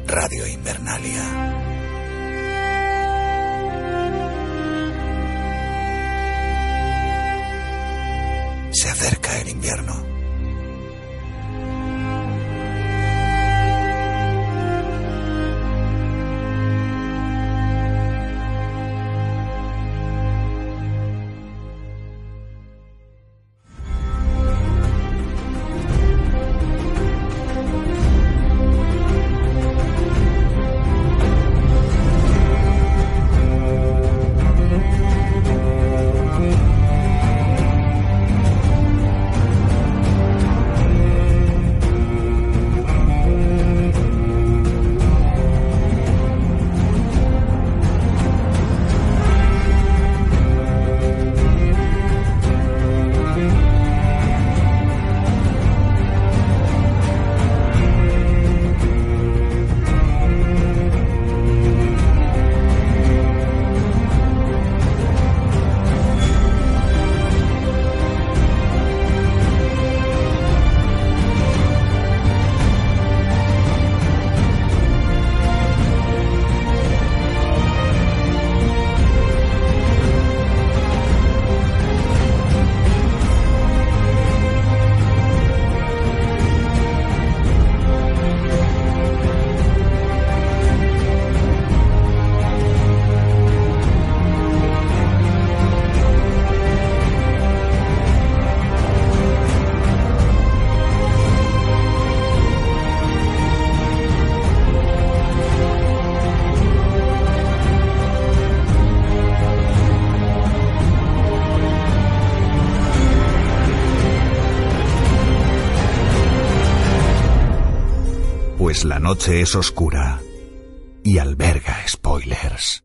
Radio Invernalia. Se acerca el invierno. Pues la noche es oscura y alberga spoilers.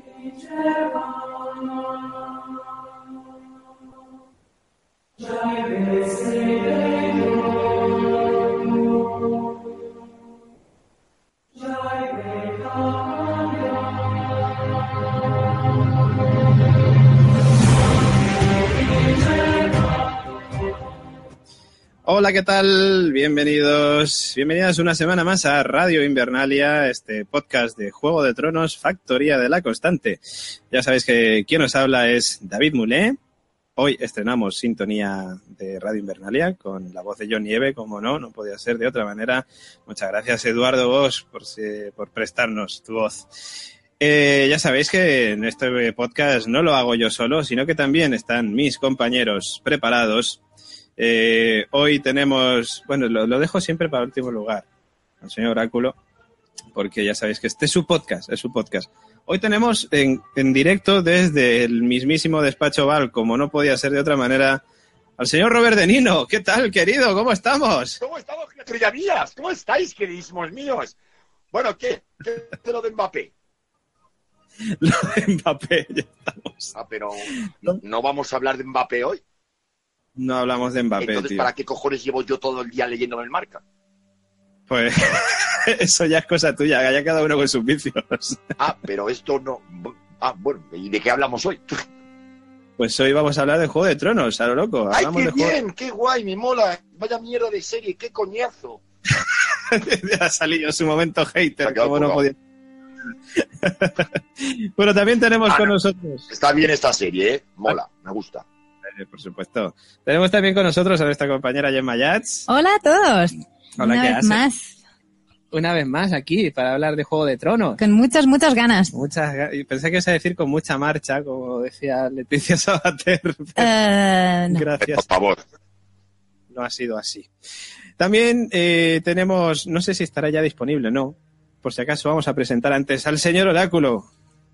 Hola, ¿qué tal? Bienvenidas una semana más a Radio Invernalia, este podcast de Juego de Tronos, Factoría de la Constante. Ya sabéis que quien os habla es David Mulé. Hoy estrenamos sintonía de Radio Invernalia con la voz de John Nieve, como no podía ser de otra manera. Muchas gracias, Eduardo Bosch, por prestarnos tu voz. Ya sabéis que en este podcast no lo hago yo solo, sino que también están mis compañeros preparados. Hoy tenemos, bueno, lo dejo siempre para el último lugar, al señor Oráculo, porque ya sabéis que este es su podcast. Hoy tenemos en directo desde el mismísimo despacho Val, como no podía ser de otra manera, al señor Robert De Nino. ¿Qué tal, querido? ¿Cómo estamos? ¿Cómo estamos, criaturillas? ¿Cómo estáis, queridísimos míos? Bueno, ¿qué es lo de Mbappé? Lo de Mbappé, ya estamos. Pero ¿no vamos a hablar de Mbappé hoy? No hablamos de Mbappé, entonces, tío. ¿para qué cojones llevo yo todo el día leyéndome el Marca? Pues eso ya es cosa tuya, ya cada uno con sus vicios. Pero esto no... bueno, ¿y de qué hablamos hoy? Pues hoy vamos a hablar de Juego de Tronos, a lo loco. ¡Ay, qué bien! ¡Qué guay! ¡Me mola! ¡Vaya mierda de serie! ¡Qué coñazo! Ya ha salido su momento hater, como no podía. Bueno, también tenemos con nosotros... Está bien esta serie, ¿eh? Mola, me gusta. Por supuesto. Tenemos también con nosotros a nuestra compañera Gemma Yats. Hola a todos. Hola, Una ¿qué vez haces? más. Una vez más aquí para hablar de Juego de Tronos. Con muchas ganas. Pensé que ibas a decir con mucha marcha, como decía Leticia Sabater. No. Gracias. Por favor. No ha sido así. También tenemos, no sé si estará ya disponible, no. Por si acaso vamos a presentar antes al señor Oráculo.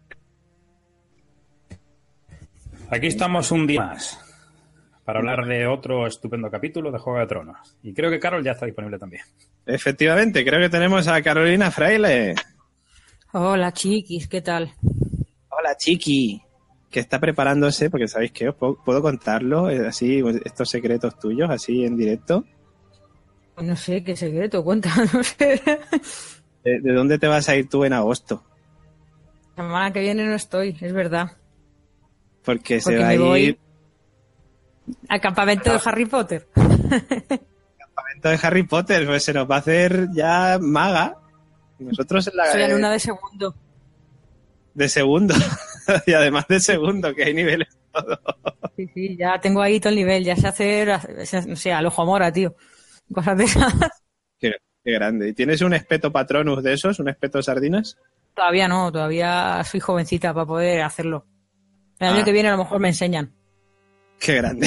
Aquí estamos un día más para hablar de otro estupendo capítulo de Juego de Tronos. Y creo que Carol ya está disponible también. Efectivamente, creo que tenemos a Carolina Fraile. Hola, chiquis, ¿qué tal? Hola, chiqui. Que está preparándose, porque sabéis que os puedo contarlo, así, estos secretos tuyos, así en directo. No sé, qué secreto, cuéntanos. ¿De dónde te vas a ir tú en agosto? La semana que viene no estoy, es verdad. Porque se va a me voy ir... al campamento de Harry Potter. Campamento de Harry Potter, pues se nos va a hacer ya maga. Nosotros en la... Soy alumna de segundo. De segundo. Y además de segundo, que hay niveles todo. Sí, ya tengo ahí todo el nivel. Ya sé hacer, no sé, al ojo mora, tío. Cosas de esas. Qué grande. ¿Y tienes un espeto patronus de esos? ¿Un espeto sardinas? Todavía no, todavía soy jovencita para poder hacerlo. El año que viene a lo mejor me enseñan. Qué grande.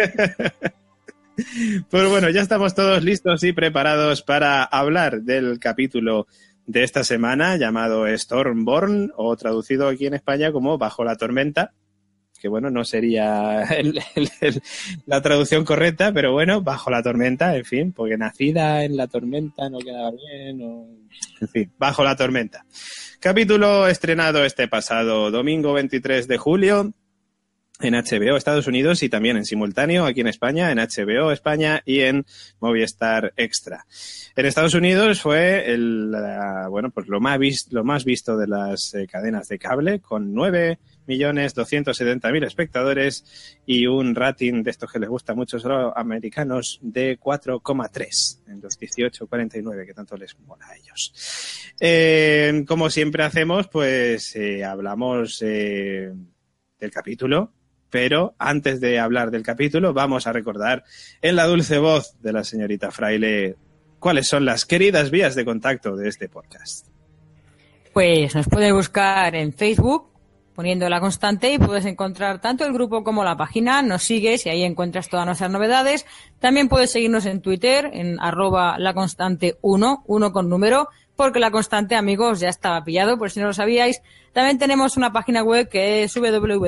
Pues bueno, ya estamos todos listos y preparados para hablar del capítulo de esta semana llamado Stormborn, o traducido aquí en España como Bajo la tormenta, que bueno, no sería la traducción correcta, pero bueno, Bajo la tormenta, en fin, porque nacida en la tormenta no quedaba bien, en fin, Bajo la tormenta. Capítulo estrenado este pasado domingo 23 de julio en HBO Estados Unidos y también en simultáneo aquí en España, en HBO España y en Movistar Extra. En Estados Unidos fue pues lo más visto de las cadenas de cable, con 9.270.000 espectadores y un rating de estos que les gusta mucho a los americanos de 4,3 en los 18:49, que tanto les mola a ellos. Como siempre hacemos, pues hablamos del capítulo. Pero antes de hablar del capítulo, vamos a recordar en la dulce voz de la señorita Fraile cuáles son las queridas vías de contacto de este podcast. Pues nos puedes buscar en Facebook poniendo La Constante y puedes encontrar tanto el grupo como la página. Nos sigues y ahí encuentras todas nuestras novedades. También puedes seguirnos en Twitter en @laconstante1, 1 con número, porque La Constante, amigos, ya estaba pillado, por si no lo sabíais. También tenemos una página web que es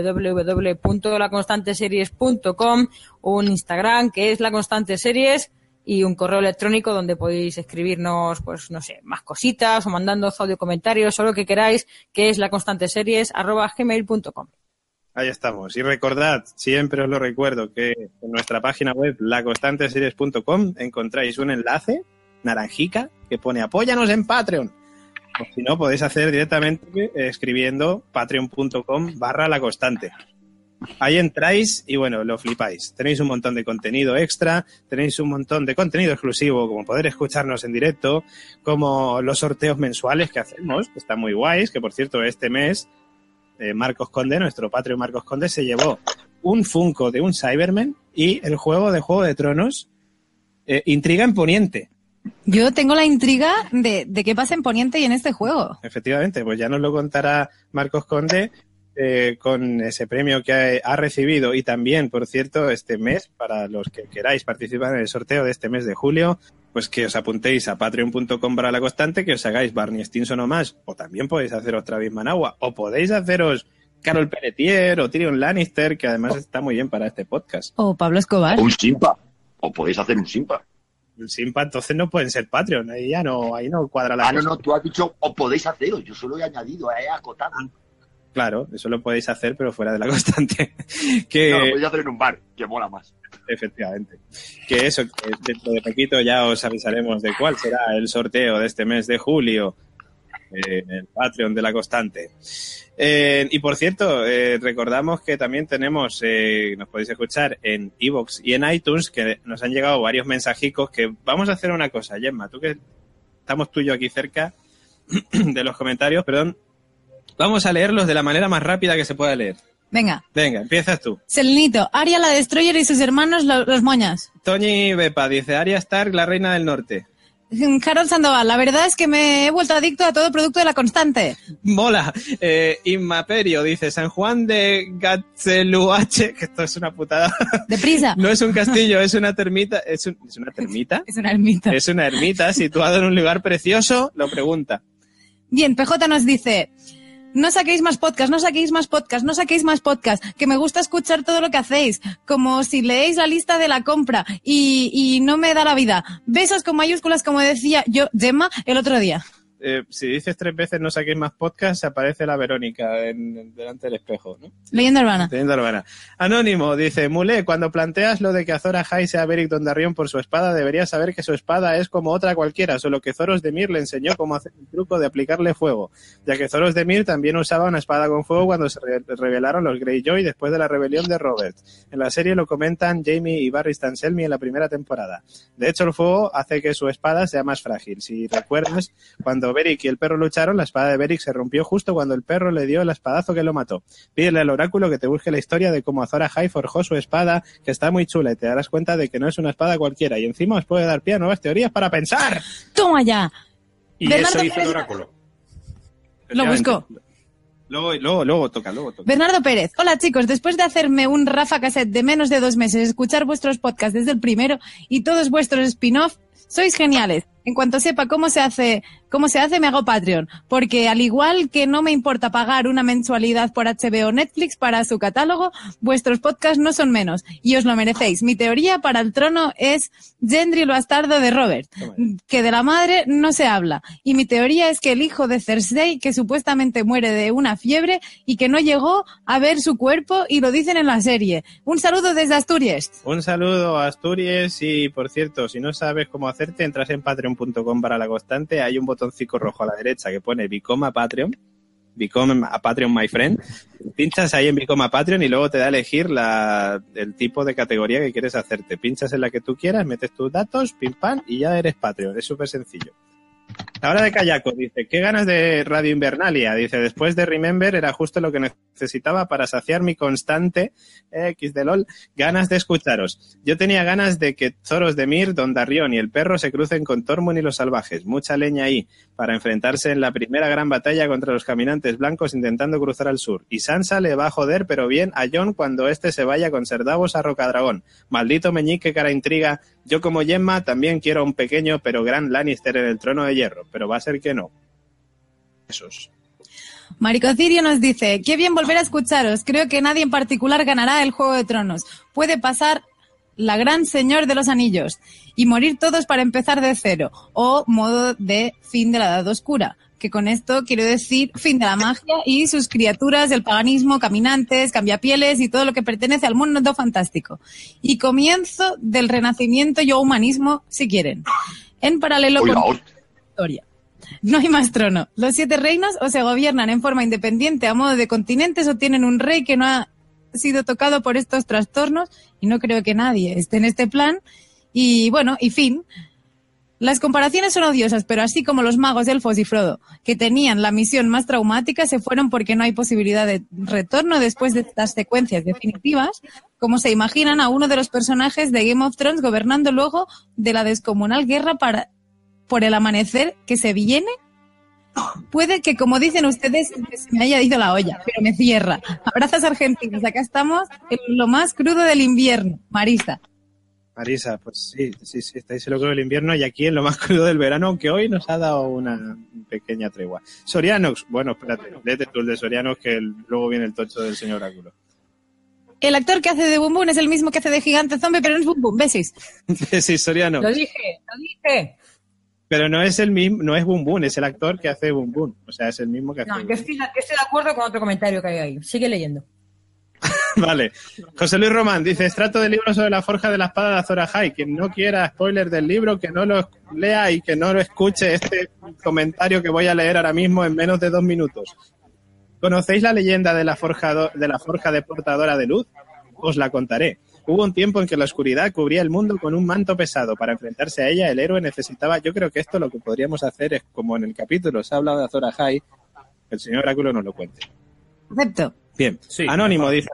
www.laconstanteseries.com, un Instagram que es La Constante Series y un correo electrónico donde podéis escribirnos, pues no sé, más cositas o mandando audio comentarios o lo que queráis, que es laconstanteseries@gmail.com. Ahí estamos. Y recordad, siempre os lo recuerdo, que en nuestra página web laconstanteseries.com encontráis un enlace naranjica que pone apóyanos en Patreon. O si no, podéis hacer directamente escribiendo patreon.com/laconstante. Ahí entráis y bueno, lo flipáis. Tenéis un montón de contenido extra, tenéis un montón de contenido exclusivo, como poder escucharnos en directo, como los sorteos mensuales que hacemos, que están muy guays, que por cierto este mes Marcos Conde, nuestro Patreon Marcos Conde, se llevó un Funko de un Cyberman y el juego de Juego de Tronos Intriga en Poniente. Yo tengo la intriga de qué pasa en Poniente y en este juego. Efectivamente, pues ya nos lo contará Marcos Conde con ese premio que ha recibido. Y también, por cierto, este mes, para los que queráis participar en el sorteo de este mes de julio, pues que os apuntéis a patreon.com/laconstante, que os hagáis Barney Stinson o más, o también podéis haceros Travis Managua, o podéis haceros Carol Pelletier o Tyrion Lannister, que además está muy bien para este podcast. O Pablo Escobar. O un simpa. O podéis hacer un simpa. Un simpa, entonces no pueden ser Patreon, ahí no cuadra la cosa. No, tú has dicho, o podéis haceros, yo solo he añadido, he acotado. Claro, eso lo podéis hacer, pero fuera de La Constante. Que... No, lo podéis hacer en un bar, que mola más. Efectivamente. Que eso, que dentro de poquito ya os avisaremos de cuál será el sorteo de este mes de julio en el Patreon de La Constante. Y por cierto, recordamos que también tenemos, nos podéis escuchar en iVoox y en iTunes, que nos han llegado varios mensajicos que vamos a hacer una cosa, Gemma, tú que estamos tú y yo aquí cerca de los comentarios, perdón, vamos a leerlos de la manera más rápida que se pueda leer. Venga, empiezas tú. Selenito, Arya la Destroyer y sus hermanos los moñas. Toñi Bepa dice, Arya Stark, la reina del norte. Harold Sandoval, la verdad es que me he vuelto adicto a todo producto de La Constante. Mola. Inmaperio dice, San Juan de Gatzeluache, que esto es una putada. Deprisa. No es un castillo, es una termita. ¿Es una termita? Es una ermita. Es una ermita situada en un lugar precioso, lo pregunta. Bien, PJ nos dice... No saquéis más podcast, que me gusta escuchar todo lo que hacéis, como si leéis la lista de la compra y no me da la vida. Besos con mayúsculas, como decía yo, Gemma, el otro día. Si dices 3 veces no saquéis más podcast, aparece la Verónica delante del espejo, ¿no? Leyenda urbana. Leyenda urbana. Anónimo dice, Mulé, cuando planteas lo de que Azor Ahai sea Beric Dondarrion por su espada, deberías saber que su espada es como otra cualquiera, solo que Zoros de Mir le enseñó cómo hacer el truco de aplicarle fuego, ya que Zoros de Mir también usaba una espada con fuego cuando se rebelaron los Greyjoy después de la rebelión de Robert. En la serie lo comentan Jaime y Barry Stanselmi en la primera temporada. De hecho, el fuego hace que su espada sea más frágil. Si recuerdas, cuando cuando Beric y el perro lucharon, la espada de Beric se rompió justo cuando el perro le dio el espadazo que lo mató. Pídele al oráculo que te busque la historia de cómo Azor Ahai forjó su espada, que está muy chula, y te darás cuenta de que no es una espada cualquiera, y encima os puede dar pie a nuevas teorías para pensar. ¡Toma ya! Y Bernardo eso hizo el Pérez- oráculo. Lo busco. Luego toca. Bernardo Pérez. Hola chicos, después de hacerme un Rafa Cassette de menos de 2 meses, escuchar vuestros podcasts desde el primero y todos vuestros spin-off, sois geniales. En cuanto sepa cómo se hace, me hago Patreon. Porque al igual que no me importa pagar una mensualidad por HBO o Netflix para su catálogo, vuestros podcasts no son menos. Y os lo merecéis. Mi teoría para el trono es Gendry el bastardo de Robert. Que de la madre no se habla. Y mi teoría es que el hijo de Cersei, que supuestamente muere de una fiebre y que no llegó a ver su cuerpo y lo dicen en la serie. Un saludo desde Asturias. Un saludo a Asturias y, por cierto, si no sabes cómo hacerte, entras en patreon.com para la constante. Hay un botoncito rojo a la derecha que pone Become a Patreon. Become a Patreon, my friend. Pinchas ahí en Become a Patreon y luego te da a elegir el tipo de categoría que quieres hacerte. Pinchas en la que tú quieras, metes tus datos, pim pam, y ya eres Patreon. Es súper sencillo. La hora de Kayako dice, qué ganas de Radio Invernalia. Dice, después de Remember era justo lo que necesitaba para saciar mi constante X de LOL, ganas de escucharos. Yo tenía ganas de que Zoros de Mir, Dondarrion y el perro se crucen con Tormund y los salvajes. Mucha leña ahí para enfrentarse en la primera gran batalla contra los caminantes blancos intentando cruzar al sur. Y Sansa le va a joder, pero bien, a Jon cuando este se vaya con Ser Davos a Rocadragón. Maldito meñique, cara intriga. Yo como Gemma también quiero a un pequeño pero gran Lannister en el trono de hierro, pero va a ser que no. Esos. Marico Cirio nos dice, qué bien volver a escucharos. Creo que nadie en particular ganará el Juego de Tronos. Puede pasar la gran Señor de los Anillos y morir todos para empezar de cero. O modo de fin de la Edad Oscura. Que con esto quiero decir fin de la magia y sus criaturas, el paganismo, caminantes, cambiapieles y todo lo que pertenece al mundo fantástico. Y comienzo del renacimiento y o humanismo, si quieren. En paralelo con la historia. No hay más trono. Los 7 reinos o se gobiernan en forma independiente a modo de continentes o tienen un rey que no ha sido tocado por estos trastornos y no creo que nadie esté en este plan. Y bueno, y fin. Las comparaciones son odiosas, pero así como los magos Elfos y Frodo, que tenían la misión más traumática, se fueron porque no hay posibilidad de retorno después de estas secuencias definitivas, como se imaginan a uno de los personajes de Game of Thrones gobernando luego de la descomunal guerra por el amanecer que se viene. Puede que, como dicen ustedes, se me haya ido la olla, pero me cierra. Abrazos argentinos, acá estamos en lo más crudo del invierno. Marisa, pues sí, estáis en lo crudo del invierno y aquí en lo más crudo del verano, aunque hoy nos ha dado una pequeña tregua. Sorianox, bueno, espérate, léete tú el de Sorianox que luego viene el tocho del señor Oráculo. el actor que hace de Boom Boom es el mismo que hace de Gigante Zombie, pero no es Boom Boom, besis. Sí, Sorianox. Lo dije. Pero no es el mismo, no es Boom Boom, es el actor que hace Boom Boom. O sea, es el mismo que hace. No, yo estoy de acuerdo con otro comentario que hay ahí. Sigue leyendo. Vale. José Luis Román dice, extracto del libro sobre la forja de la espada de Azor Ahai. Quien no quiera spoiler del libro, que no lo lea y que no lo escuche este comentario que voy a leer ahora mismo en menos de 2 minutos. ¿Conocéis la leyenda de la forja de portadora de luz? Os la contaré. Hubo un tiempo en que la oscuridad cubría el mundo con un manto pesado. Para enfrentarse a ella, el héroe necesitaba... Yo creo que esto lo que podríamos hacer es, como en el capítulo se ha hablado de Azor Ahai, que el señor Oráculo nos lo cuente. Acepto. Bien. Sí, Anónimo dice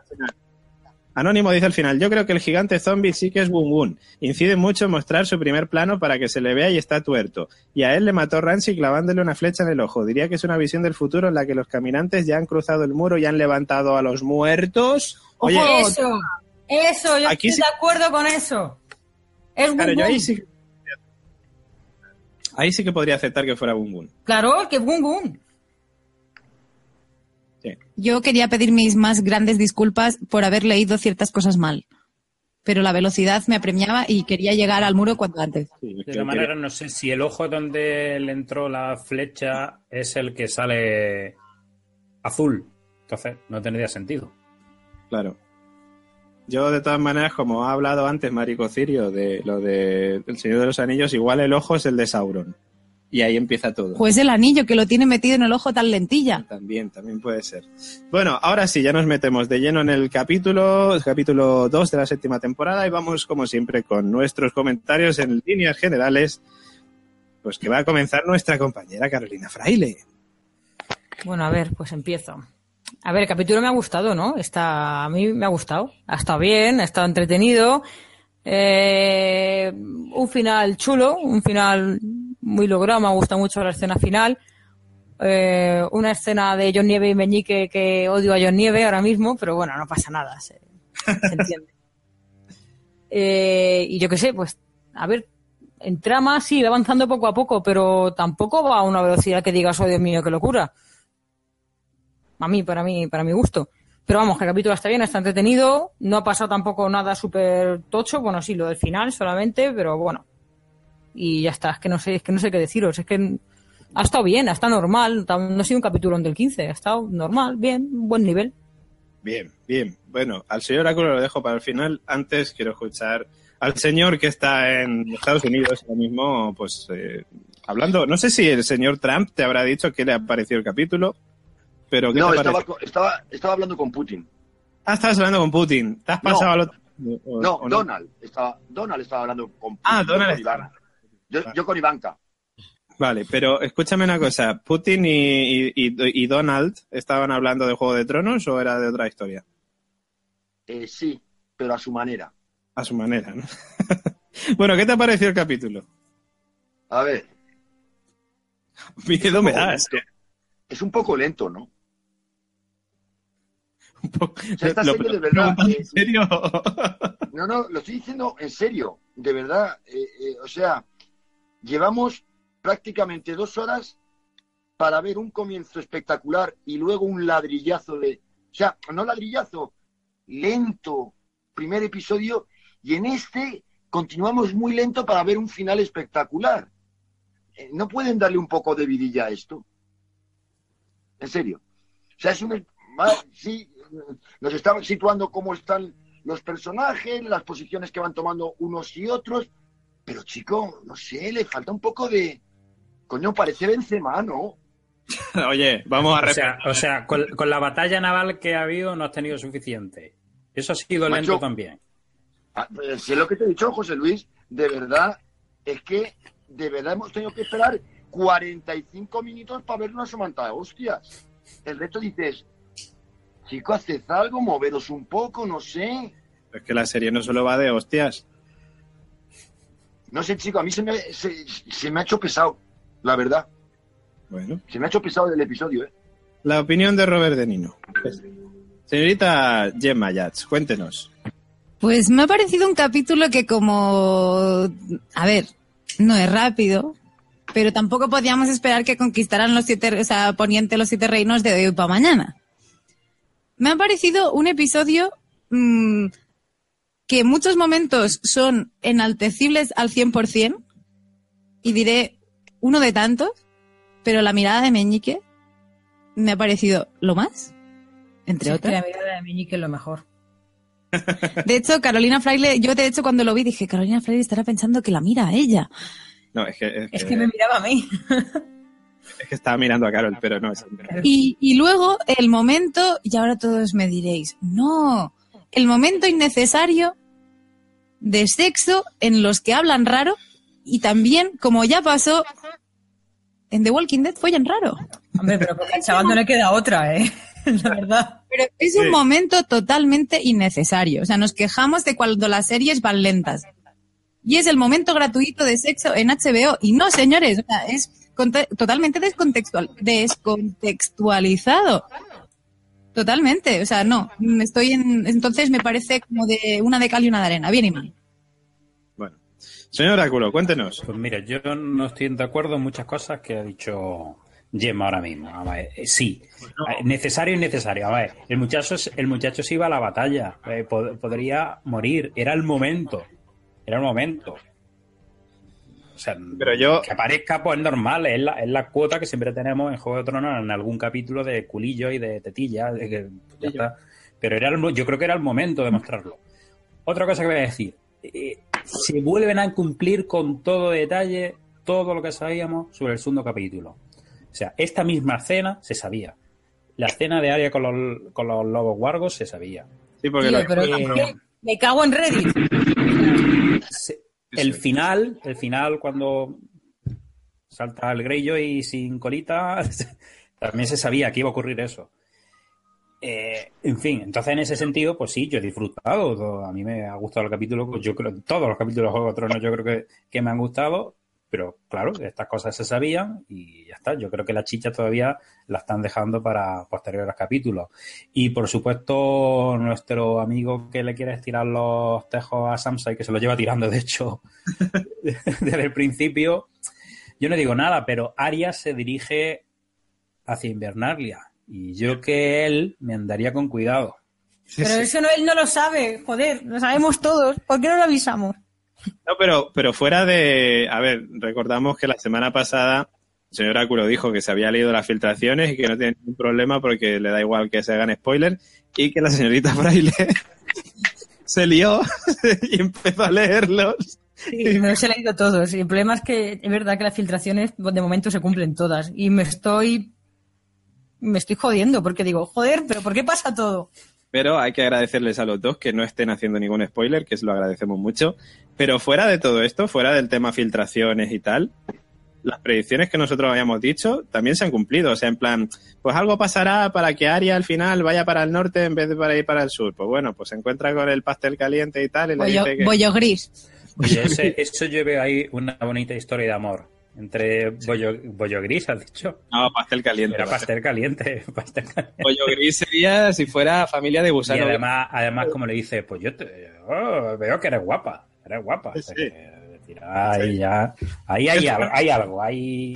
al final, yo creo que el gigante zombie sí que es Boom Boom. Incide mucho en mostrar su primer plano para que se le vea y está tuerto. Y a él le mató Ramsay clavándole una flecha en el ojo. Diría que es una visión del futuro en la que los caminantes ya han cruzado el muro y han levantado a los muertos. Oye, Eso, yo aquí estoy sí- de acuerdo con eso. Es Boom claro, yo Boom. ahí sí que podría aceptar que fuera Boom Boom. Claro, que Boom Boom. Sí. Yo quería pedir mis más grandes disculpas por haber leído ciertas cosas mal. Pero la velocidad me apremiaba y quería llegar al muro cuanto antes. Sí, De todas maneras, no sé si el ojo donde le entró la flecha es el que sale azul. Entonces, no tendría sentido. Claro. Yo, de todas maneras, como ha hablado antes Marico Cirio de lo de El Señor de los Anillos, igual el ojo es el de Sauron. Y ahí empieza todo. Pues el anillo que lo tiene metido en el ojo tan lentilla. También puede ser. Bueno, ahora sí, ya nos metemos de lleno en el capítulo 2 de la 7ª temporada y vamos, como siempre, con nuestros comentarios en líneas generales. pues que va a comenzar nuestra compañera Carolina Fraile. Bueno, a ver, pues empiezo. A ver, el capítulo me ha gustado, ¿no? A mí me ha gustado. Ha estado bien, ha estado entretenido. Un final chulo, un final muy logrado. Me ha gustado mucho la escena final. Una escena de John Nieve y Meñique que odio a John Nieve ahora mismo, pero bueno, no pasa nada, se entiende. Y yo qué sé, pues, a ver, en trama sí, va avanzando poco a poco, pero tampoco va a una velocidad que digas, oh Dios mío, qué locura. Para mi gusto. Pero vamos, que el capítulo está bien, está entretenido, no ha pasado tampoco nada súper tocho, bueno, sí, lo del final solamente, pero bueno. Y ya está, es que no sé qué deciros, es que ha estado bien, ha estado normal, no ha sido un capítulo del 15, ha estado normal, bien, buen nivel. Bien, bien. Bueno, al señor Oráculo lo dejo para el final. Antes quiero escuchar al señor que está en Estados Unidos ahora mismo, pues hablando. No sé si el señor Trump te habrá dicho qué le ha parecido el capítulo, pero ¿qué No, te parece? estaba hablando con Putin. Ah, estabas hablando con Putin. ¿Te has pasado al otro? No, ¿O Donald estaba hablando con Putin. Ah, Donald con estaba. yo con Ivanka. Vale, pero escúchame una cosa. ¿Putin y Donald estaban hablando de Juego de Tronos o era de otra historia? Sí, pero a su manera. A su manera, ¿no? Bueno, ¿qué te ha parecido el capítulo? A ver. Miedo me das. Es un poco lento, ¿no? Un poco. O sea, esta serie de verdad. ¿En serio? No, lo estoy diciendo en serio, de verdad. O sea, llevamos prácticamente 2 horas para ver un comienzo espectacular y luego un ladrillazo de... O sea, no ladrillazo, lento, primer episodio, y en este continuamos muy lento para ver un final espectacular. ¿No pueden darle un poco de vidilla a esto? En serio. O sea, sí, nos estamos situando cómo están los personajes, las posiciones que van tomando unos y otros, pero chico, no sé, le falta un poco de... Coño, parece Benzema, ¿no? Oye, vamos a O sea, con la batalla naval que ha habido no has tenido suficiente. Eso ha sido lento también. Si es lo que te he dicho, José Luis, de verdad, es que de verdad hemos tenido que esperar 45 minutos para ver una somanta de hostias. El resto dices, chico, haced algo, moveros un poco, no sé. Es que la serie no solo va de hostias. No sé, chico, a mí se me ha hecho pesado, la verdad. Bueno. Se me ha hecho pesado el episodio, ¿eh? La opinión de Robert De Nino. Señorita Gemma Yats, cuéntenos. Pues me ha parecido un capítulo que como... A ver, no es rápido, pero tampoco podíamos esperar que conquistaran Poniente los 7 reinos de hoy para mañana. Me ha parecido un episodio que en muchos momentos son enaltecibles al 100%, y diré uno de tantos, pero la mirada de Meñique me ha parecido lo más, entre otras. La mirada de Meñique es lo mejor. De hecho, Carolina Fraile, yo de hecho cuando lo vi dije, Carolina Fraile estará pensando que la mira a ella. No, es que me miraba a mí. Es que estaba mirando a Carol, pero no. Y luego el momento, y ahora todos me diréis, no, el momento innecesario de sexo en los que hablan raro, y también, como ya pasó en The Walking Dead, follan raro. Hombre, pero porque al chaval no le queda otra, la verdad. Pero es un momento totalmente innecesario. O sea, nos quejamos de cuando las series van lentas. Y es el momento gratuito de sexo en HBO. Y no, señores, o sea, es totalmente descontextualizado. Totalmente. O sea, no. Entonces me parece como de una de cal y una de arena. Bien y mal. Bueno. Señor Oráculo, cuéntenos. Pues mira, yo no estoy de acuerdo en muchas cosas que ha dicho Gemma ahora mismo. A ver, sí, necesario y innecesario. A ver, el muchacho se iba a la batalla, podría morir, era el momento. O sea, pero que aparezca, pues es normal, es la cuota que siempre tenemos en Juego de Tronos en algún capítulo de culillo y de tetilla, ya está. Pero yo creo que era el momento de mostrarlo. Otra cosa que voy a decir, se vuelven a cumplir con todo detalle todo lo que sabíamos sobre el segundo capítulo. O sea, esta misma escena se sabía. La escena de Arya con los lobos wargos se sabía. Sí, porque me cago en Reddit. El final cuando salta el Greyjoy sin colita, también se sabía que iba a ocurrir eso. En fin, entonces en ese sentido, pues sí, yo he disfrutado. A mí me ha gustado el capítulo, pues yo creo todos los capítulos de Juego de Tronos yo creo que me han gustado, pero claro, estas cosas se sabían y ya está. Yo creo que la chicha todavía la están dejando para posteriores capítulos. Y por supuesto, nuestro amigo que le quiere estirar los tejos a Sansa y que se los lleva tirando, de hecho, desde el principio, yo no digo nada, pero Arya se dirige hacia Invernalia. Y yo que él me andaría con cuidado. Pero eso no, él no lo sabe, joder, lo sabemos todos. ¿Por qué no lo avisamos? No, pero fuera de... A ver, recordamos que la semana pasada el señor Oráculo dijo que se había leído las filtraciones y que no tiene ningún problema porque le da igual que se hagan spoilers, y que la señorita Fraile se lió y empezó a leerlos. Sí, me los he leído todos. Y el problema es que es verdad que las filtraciones de momento se cumplen todas. Y me estoy jodiendo porque digo, joder, pero ¿por qué pasa todo? Pero hay que agradecerles a los dos que no estén haciendo ningún spoiler, que se lo agradecemos mucho. Pero fuera de todo esto, fuera del tema filtraciones y tal, las predicciones que nosotros habíamos dicho también se han cumplido. O sea, en plan, pues algo pasará para que Arya al final vaya para el norte en vez de para ir para el sur. Pues bueno, pues se encuentra con el pastel caliente y tal. Y le dice que... Bollo gris. Oye, eso yo veo ahí una bonita historia de amor. Entre bollo gris, ¿has dicho? No, pastel caliente. Era pastel caliente. Bollo gris sería si fuera familia de gusano. Y además como le dice, pues yo veo que eres guapa. Eres guapa. Sí. Ahí ya. Ahí hay algo ahí.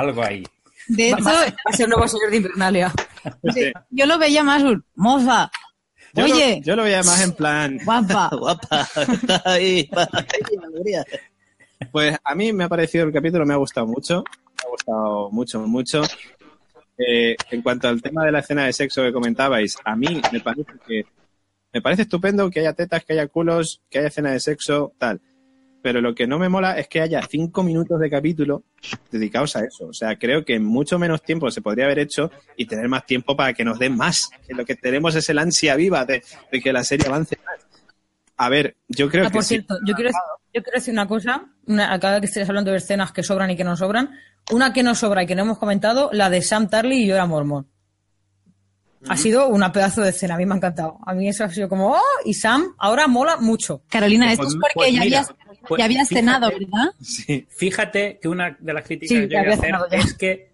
De hecho, Va a ser un nuevo señor de Invernalia. Sí. yo lo veía más moza. Oye, yo lo veía más en plan... guapa. Guapa, está ahí, alegría. Pues a mí me ha parecido el capítulo, me ha gustado mucho. Me ha gustado mucho. En cuanto al tema de la escena de sexo que comentabais, a mí me parece estupendo que haya tetas, que haya culos, que haya escena de sexo, tal. Pero lo que no me mola es que haya 5 minutos de capítulo dedicados a eso. O sea, creo que en mucho menos tiempo se podría haber hecho y tener más tiempo para que nos den más. Que lo que tenemos es el ansia viva de que la serie avance más. A ver, yo creo que por cierto, yo quiero decir una cosa, cada vez que estés hablando de escenas que sobran y que no sobran, una que no sobra y que no hemos comentado, la de Sam Tarly y Jorah Mormont. Ha sido una pedazo de escena, a mí me ha encantado. A mí eso ha sido como, y Sam ahora mola mucho. Carolina, esto es porque ya habías cenado, ¿verdad? sí. Fíjate que una de las críticas Sí, que yo voy a hacer cenado ya. es que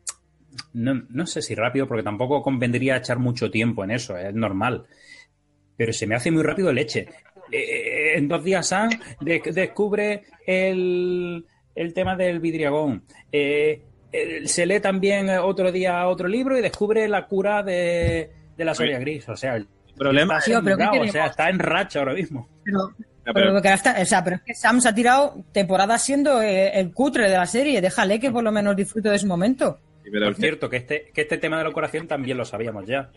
no sé si rápido, porque tampoco convendría echar mucho tiempo en eso, es normal. Pero se me hace muy rápido leche. En 2 días Sam descubre el tema del vidriagón. Se lee también otro día otro libro y descubre la cura de la Soria Gris. O sea, el problema está Sí, pero ¿qué sembrado, queremos? o sea, está en racha ahora mismo. Pero es que Sam se ha tirado temporadas siendo el cutre de la serie. Déjale que por lo menos disfrute de su momento. Pero Por cierto, que este tema de la curación también lo sabíamos ya.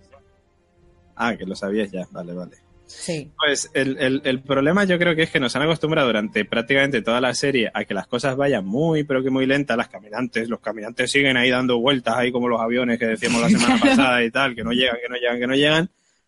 Ah, que lo sabías ya, vale. Sí. Pues el problema yo creo que es que nos han acostumbrado durante prácticamente toda la serie a que las cosas vayan muy, pero que muy lentas. Los caminantes siguen ahí dando vueltas ahí como los aviones que decíamos la semana pasada y tal, que no llegan.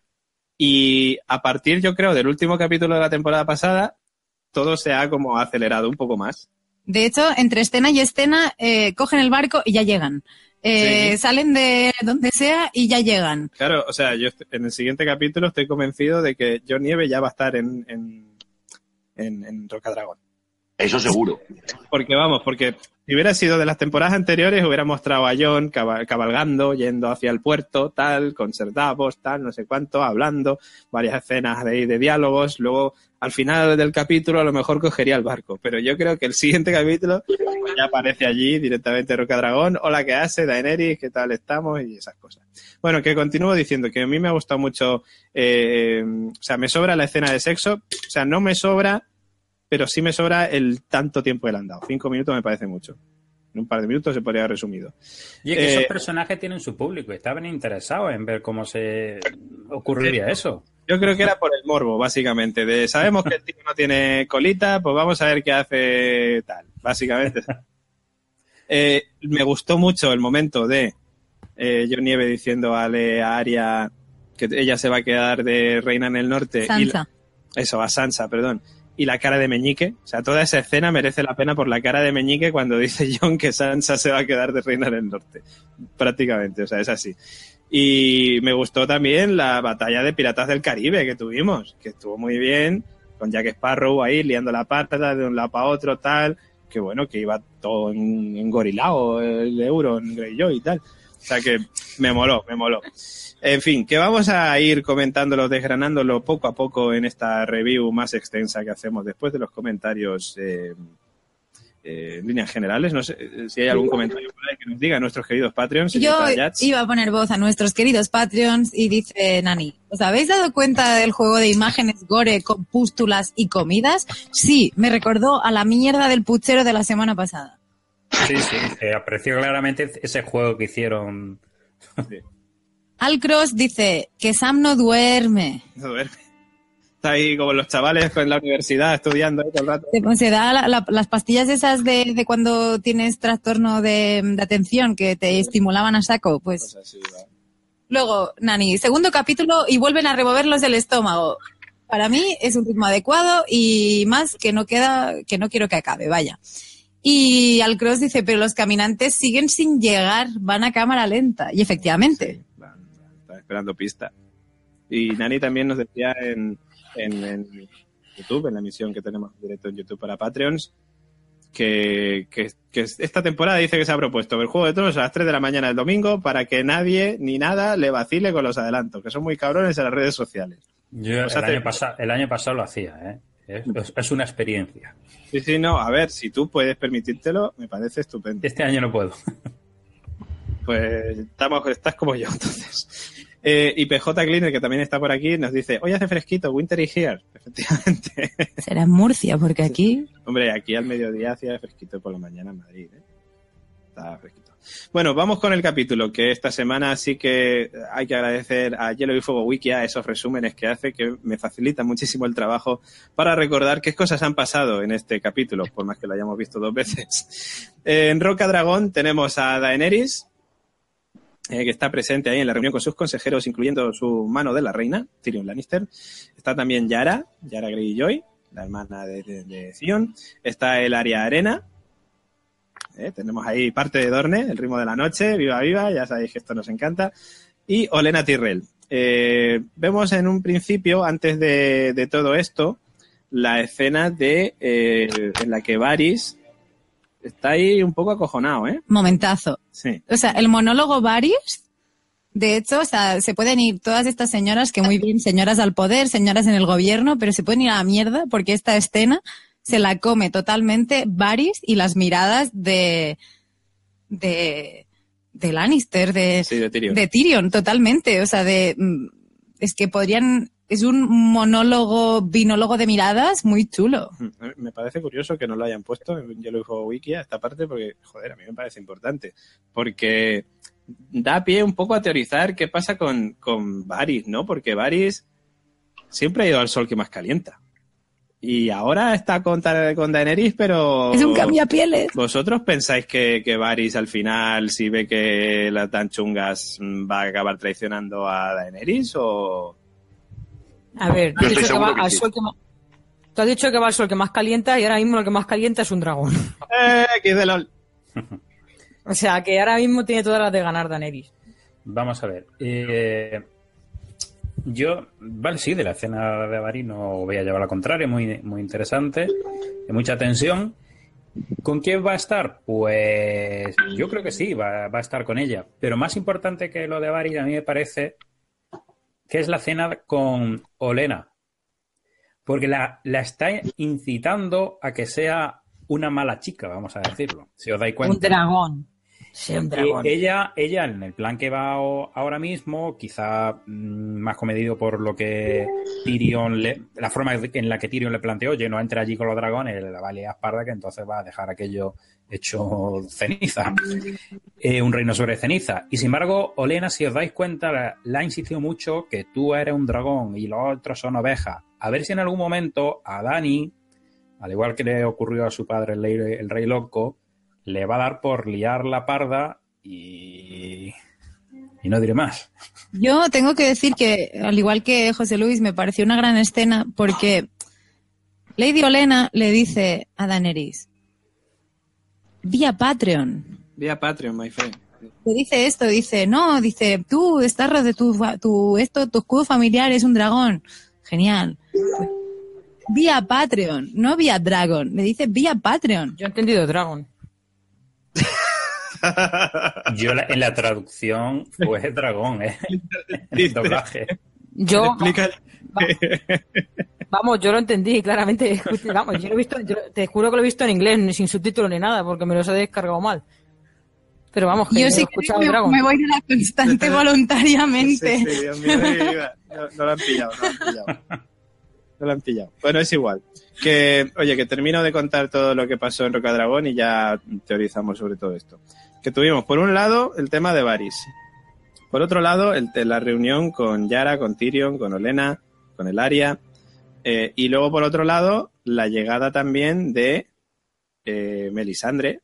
Y a partir, yo creo, del último capítulo de la temporada pasada, todo se ha como acelerado un poco más. De hecho, entre escena y escena, cogen el barco y ya llegan. Sí. Salen de donde sea y ya llegan. Claro, o sea, yo en el siguiente capítulo estoy convencido de que Jon Nieve ya va a estar en Rocadragón. Eso seguro. Porque si hubiera sido de las temporadas anteriores, hubiera mostrado a Jon cabalgando, yendo hacia el puerto, tal, con Ser Davos, tal, no sé cuánto, hablando, varias escenas de diálogos. Luego, al final del capítulo, a lo mejor cogería el barco. Pero yo creo que el siguiente capítulo ya aparece allí directamente Rocadragón. Hola, ¿qué hace? Daenerys, ¿qué tal estamos? Y esas cosas. Bueno, que continúo diciendo que a mí me ha gustado mucho, o sea, me sobra la escena de sexo, o sea, no me sobra, pero sí me sobra el tanto tiempo que le han dado. 5 minutos me parece mucho. En un par de minutos se podría haber resumido. Y es que esos personajes tienen su público y estaban interesados en ver cómo se ocurriría eso. Yo creo que era por el morbo, básicamente. Sabemos que el tío no tiene colita, pues vamos a ver qué hace tal. Básicamente. Me gustó mucho el momento de Jon Nieve diciendo a Arya que ella se va a quedar de reina en el norte. Sansa. A Sansa, perdón. y la cara de Meñique. O sea, toda esa escena merece la pena por la cara de Meñique cuando dice Jon que Sansa se va a quedar de reina del norte. Prácticamente, o sea, es así. Y me gustó también la batalla de Piratas del Caribe que tuvimos, que estuvo muy bien, con Jack Sparrow ahí liando la pata de un lado para otro, tal, que bueno, que iba todo engorilado el Euron Greyjoy y tal. O sea que me moló. En fin, que vamos a ir comentándolo, desgranándolo poco a poco en esta review más extensa que hacemos después de los comentarios en líneas generales. No sé si hay algún comentario por ahí que nos diga nuestros queridos Patreons. Yo iba a poner voz a nuestros queridos Patreons y dice Nani, ¿os habéis dado cuenta del juego de imágenes gore con pústulas y comidas? Sí, me recordó a la mierda del puchero de la semana pasada. Sí, aprecio claramente ese juego que hicieron. Sí. Alcross dice que Sam no duerme. No duerme. Está ahí como los chavales en la universidad estudiando todo el rato. Se da las pastillas esas de cuando tienes trastorno de atención que te estimulaban a saco, pues así, ¿vale? Luego, Nani, segundo capítulo y vuelven a removerlos del estómago. Para mí es un ritmo adecuado y más que no quiero que acabe, vaya. Y Alcross dice, pero los caminantes siguen sin llegar, van a cámara lenta. Y efectivamente. Sí, están esperando pista. Y Nani también nos decía en YouTube, en la emisión que tenemos en directo en YouTube para Patreons, que esta temporada dice que se ha propuesto el Juego de Tronos a las 3 de la mañana del domingo para que nadie ni nada le vacile con los adelantos, que son muy cabrones en las redes sociales. Yo el año pasado lo hacía, es una experiencia. Sí, no, a ver, si tú puedes permitírtelo, me parece estupendo. Este año no puedo. Pues estás como yo, entonces. Y PJ Cleaner, que también está por aquí, nos dice, hoy hace fresquito, winter is here. Efectivamente. Será en Murcia, porque aquí... Hombre, aquí al mediodía hacía fresquito por la mañana en Madrid, Está fresquito. Bueno, vamos con el capítulo, que esta semana sí que hay que agradecer a Hielo y Fuego Wiki a esos resúmenes que hace, que me facilitan muchísimo el trabajo para recordar qué cosas han pasado en este capítulo, por más que lo hayamos visto 2 veces. En Roca Dragón tenemos a Daenerys, que está presente ahí en la reunión con sus consejeros, incluyendo su mano de la reina, Tyrion Lannister. Está también Yara Greyjoy, la hermana de Theon. Está el Arya Arena. Tenemos ahí parte de Dorne, el ritmo de la noche, viva, ya sabéis que esto nos encanta. Y Olenna Tyrell. Vemos en un principio, antes de todo esto, la escena en la que Varys está ahí un poco acojonado, Momentazo. Sí. O sea, el monólogo Varys, de hecho, o sea, se pueden ir todas estas señoras, que muy bien, señoras al poder, señoras en el gobierno, pero se pueden ir a la mierda porque esta escena se la come totalmente Varys y las miradas de Lannister, de Tyrion, totalmente. O sea, es que es un binólogo de miradas muy chulo. Me parece curioso que no lo hayan puesto en Hielo y Fuego Wiki a esta parte porque, joder, a mí me parece importante. Porque da pie un poco a teorizar qué pasa con Varys, ¿no? Porque Varys siempre ha ido al sol que más calienta. Y ahora está con Daenerys, pero... Es un cambiapieles. ¿Vosotros pensáis que Varys al final, si ve que las tan chungas, va a acabar traicionando a Daenerys o...? A ver, tú has dicho que va al sol que más calienta y ahora mismo lo que más calienta es un dragón. ¡Que de LOL! O sea, que ahora mismo tiene todas las de ganar Daenerys. Vamos a ver. Sí, de la escena de Varys no voy a llevar la contraria, muy, muy interesante, de mucha tensión. ¿Con quién va a estar? Pues yo creo que sí, va a estar con ella. Pero más importante que lo de Varys, a mí me parece que es la cena con Olenna. Porque la está incitando a que sea una mala chica, vamos a decirlo, si os dais cuenta. Un dragón. Sí, un dragón. Ella, en el plan que va ahora mismo, quizá más comedido por lo que Tyrion la forma en la que Tyrion le planteó, oye, no entre allí con los dragones, le va a liar parda, que entonces va a dejar aquello hecho ceniza. Un reino sobre ceniza. Y sin embargo, Olenna, si os dais cuenta, la ha insistido mucho que tú eres un dragón y los otros son ovejas. A ver si en algún momento a Dany, al igual que le ocurrió a su padre el Rey Loco, le va a dar por liar la parda y no diré más. Yo tengo que decir que, al igual que José Luis, me pareció una gran escena porque Lady Olenna le dice a Daenerys, vía Patreon. Vía Patreon, my friend. Le dice esto, dice, no, dice, tú estás de tu escudo familiar es un dragón. Genial. Vía Patreon, no vía Dragon. Le dice vía Patreon. Yo he entendido Dragon. Yo en la traducción fue dragón, el doblaje. Yo, Explica. vamos, yo lo entendí claramente. Vamos, yo lo he visto, te juro que lo he visto en inglés, ni sin subtítulos ni nada, porque me los he descargado mal. Pero vamos, que yo he sí escuchado que Dragon. me voy de la constante voluntariamente. Sí, Dios mío, no lo han pillado. No lo han pillado. Bueno, es igual. Que termino de contar todo lo que pasó en Rocadragón y ya teorizamos sobre todo esto. Que tuvimos, por un lado, el tema de Varys. Por otro lado, la reunión con Yara, con Tyrion, con Olenna, con Ellaria. Y luego, por otro lado, la llegada también de Melisandre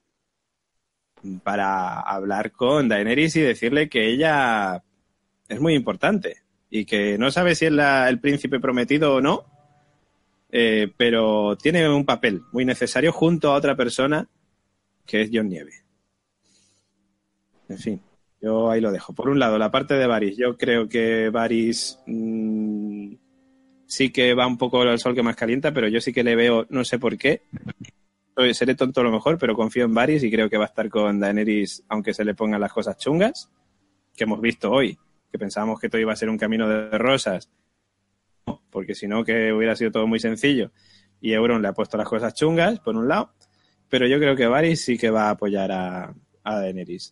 para hablar con Daenerys y decirle que ella es muy importante y que no sabe si es el príncipe prometido o no, pero tiene un papel muy necesario junto a otra persona que es Jon Nieve. En fin, yo ahí lo dejo. Por un lado, la parte de Varys. Yo creo que Varys sí que va un poco al sol que más calienta, pero yo sí que le veo, no sé por qué. Seré tonto a lo mejor, pero confío en Varys y creo que va a estar con Daenerys, aunque se le pongan las cosas chungas, que hemos visto hoy, que pensábamos que todo iba a ser un camino de rosas, porque si no, que hubiera sido todo muy sencillo. Y Euron le ha puesto las cosas chungas, por un lado, pero yo creo que Varys sí que va a apoyar a Daenerys.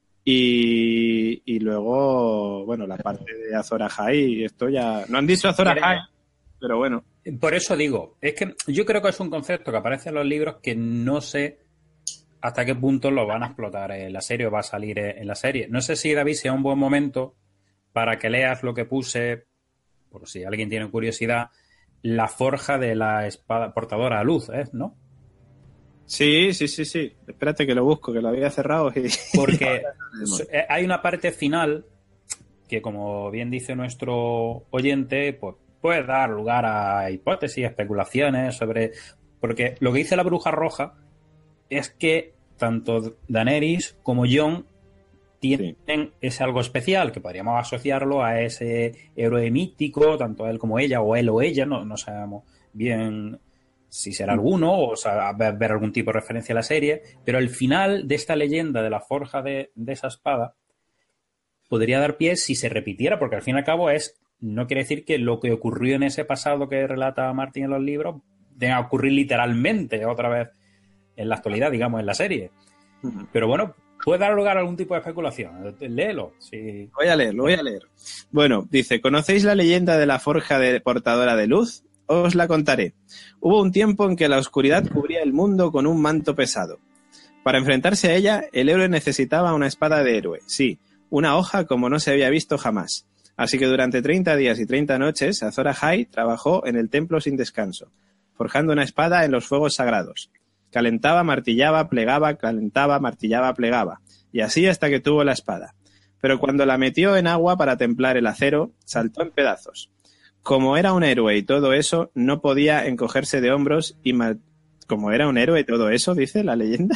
Y luego, bueno, la parte de Azor Ahai, esto ya... No han dicho Azor Ahai, pero bueno. Por eso digo, es que yo creo que es un concepto que aparece en los libros que no sé hasta qué punto lo van a explotar en la serie o va a salir en la serie. No sé si, David, sea un buen momento para que leas lo que puse, por si alguien tiene curiosidad, la forja de la espada portadora a luz, ¿no? Sí. Espérate que lo busco, que lo había cerrado. Porque hay una parte final que, como bien dice nuestro oyente, pues puede dar lugar a hipótesis, especulaciones sobre... Porque lo que dice la Bruja Roja es que tanto Daenerys como Jon tienen ese algo especial, que podríamos asociarlo a ese héroe mítico, tanto él como ella, o él o ella, no sabemos bien si será alguno, o sea, ver algún tipo de referencia a la serie, pero el final de esta leyenda de la forja de esa espada podría dar pie si se repitiera, porque al fin y al cabo no quiere decir que lo que ocurrió en ese pasado que relata Martin en los libros tenga que ocurrir literalmente otra vez en la actualidad, digamos, en la serie. Pero bueno, puede dar lugar a algún tipo de especulación. Léelo. Sí. Lo voy a leer. Bueno, dice, ¿conocéis la leyenda de la forja portadora de luz? Os la contaré. Hubo un tiempo en que la oscuridad cubría el mundo con un manto pesado. Para enfrentarse a ella, el héroe necesitaba una espada de héroe. Sí, una hoja como no se había visto jamás. Así que durante 30 días y 30 noches, Azor Ahai trabajó en el templo sin descanso, forjando una espada en los fuegos sagrados. Calentaba, martillaba, plegaba, calentaba, martillaba, plegaba. Y así hasta que tuvo la espada. Pero cuando la metió en agua para templar el acero, saltó en pedazos. Como era un héroe y todo eso, no podía encogerse de hombros y... Como era un héroe y todo eso, dice la leyenda.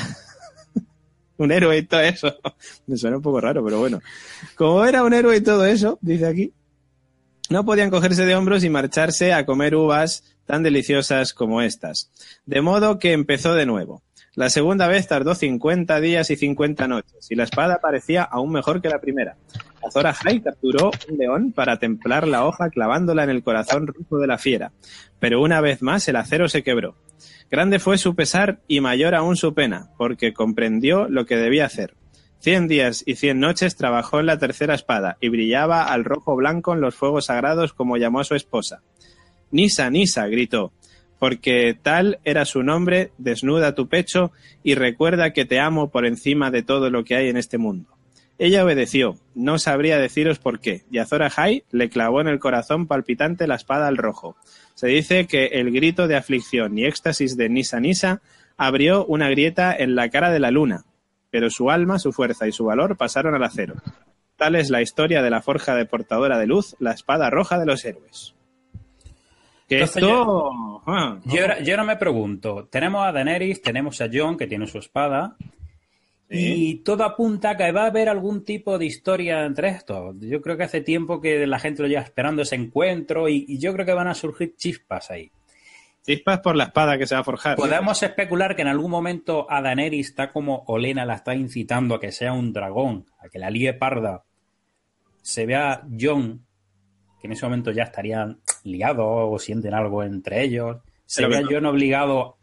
Un héroe y todo eso. Me suena un poco raro, pero bueno. Como era un héroe y todo eso, dice aquí, no podían cogerse de hombros y marcharse a comer uvas tan deliciosas como estas. De modo que empezó de nuevo. La segunda vez tardó 50 días y 50 noches, y la espada parecía aún mejor que la primera. Azor Ahai capturó un león para templar la hoja clavándola en el corazón rojo de la fiera, pero una vez más el acero se quebró. Grande fue su pesar y mayor aún su pena, porque comprendió lo que debía hacer. 100 días y 100 noches trabajó en la tercera espada, y brillaba al rojo blanco en los fuegos sagrados como llamó a su esposa. Nisa, Nisa, gritó, porque tal era su nombre, desnuda tu pecho y recuerda que te amo por encima de todo lo que hay en este mundo. Ella obedeció, no sabría deciros por qué, y Azor Ahai le clavó en el corazón palpitante la espada al rojo. Se dice que el grito de aflicción y éxtasis de Nisa Nisa abrió una grieta en la cara de la luna, pero su alma, su fuerza y su valor pasaron al acero. Tal es la historia de la forja de portadora de luz, la espada roja de los héroes. Que Entonces esto... Yo ahora me pregunto, tenemos a Daenerys, tenemos a Jon, que tiene su espada, y todo apunta a que va a haber algún tipo de historia entre estos. Yo creo que hace tiempo que la gente lo lleva esperando ese encuentro, y yo creo que van a surgir chispas ahí. Chispas por la espada que se va a forjar. Podemos especular que en algún momento a Daenerys está como Olenna la está incitando a que sea un dragón, a que la líe parda. Se vea a Jon, que en ese momento ya estarían liados o sienten algo entre ellos. Se vea a Jon obligado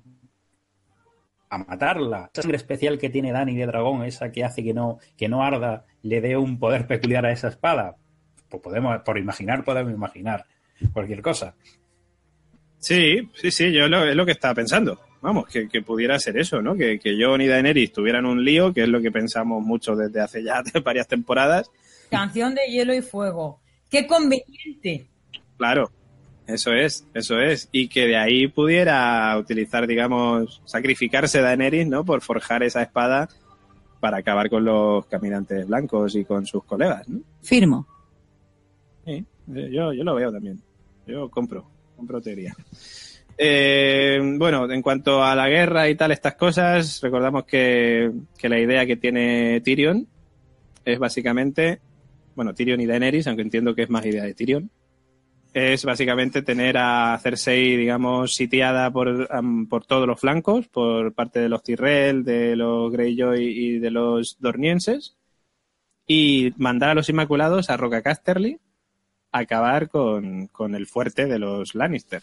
a matarla. Esa sangre especial que tiene Dany de dragón, esa que hace que no arda, le dé un poder peculiar a esa espada. Pues podemos imaginar cualquier cosa. Sí, yo es lo que estaba pensando. Vamos, que pudiera ser eso, ¿no? Que Jon y Daenerys tuvieran un lío, que es lo que pensamos mucho desde hace ya varias temporadas. Canción de Hielo y Fuego. ¡Qué conveniente! Claro, eso es. Y que de ahí pudiera utilizar, digamos, sacrificarse Daenerys, ¿no? Por forjar esa espada para acabar con los caminantes blancos y con sus colegas, ¿no? Firmo. Sí, yo lo veo también. Yo compro teoría. Bueno, en cuanto a la guerra y tal, estas cosas, recordamos que la idea que tiene Tyrion es básicamente, bueno, Tyrion y Daenerys, aunque entiendo que es más idea de Tyrion, es básicamente tener a Cersei, digamos, sitiada por todos los flancos, por parte de los Tyrell, de los Greyjoy y de los Dornienses, y mandar a los Inmaculados a Roca Casterly a acabar con el fuerte de los Lannister.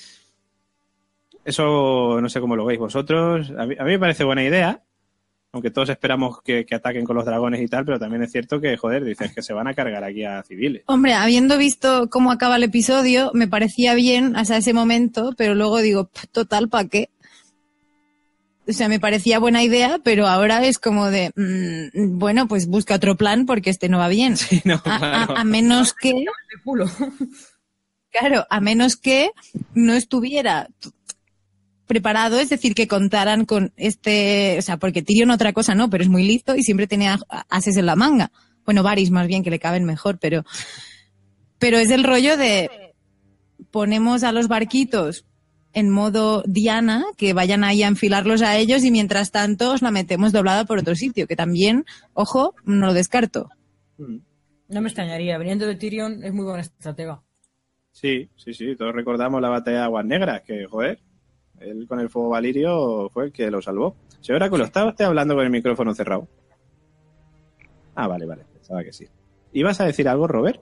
Eso no sé cómo lo veis vosotros. A mí me parece buena idea, aunque todos esperamos que ataquen con los dragones y tal, pero también es cierto que, joder, dices que se van a cargar aquí a civiles. Hombre, habiendo visto cómo acaba el episodio, me parecía bien hasta ese momento, pero luego digo, total, ¿para qué? O sea, me parecía buena idea, pero ahora es como de, bueno, pues busca otro plan porque este no va bien. Sí, no, claro. A menos que... Claro, a menos que no estuviera preparado, es decir, que contaran con este... O sea, porque Tyrion otra cosa no, pero es muy listo y siempre tenía ases en la manga. Bueno, Varys más bien, que le caben mejor, pero es el rollo de ponemos a los barquitos en modo Diana, que vayan ahí a enfilarlos a ellos y mientras tanto os la metemos doblada por otro sitio, que también, ojo, no lo descarto. No me extrañaría, viniendo de Tyrion es muy buena estratega. Sí, todos recordamos la batalla de Aguas Negras, que, joder, él con el fuego valirio fue el que lo salvó. Si Oráculo, ¿estaba usted hablando con el micrófono cerrado? Ah, vale, pensaba que sí. ¿Ibas a decir algo, Robert?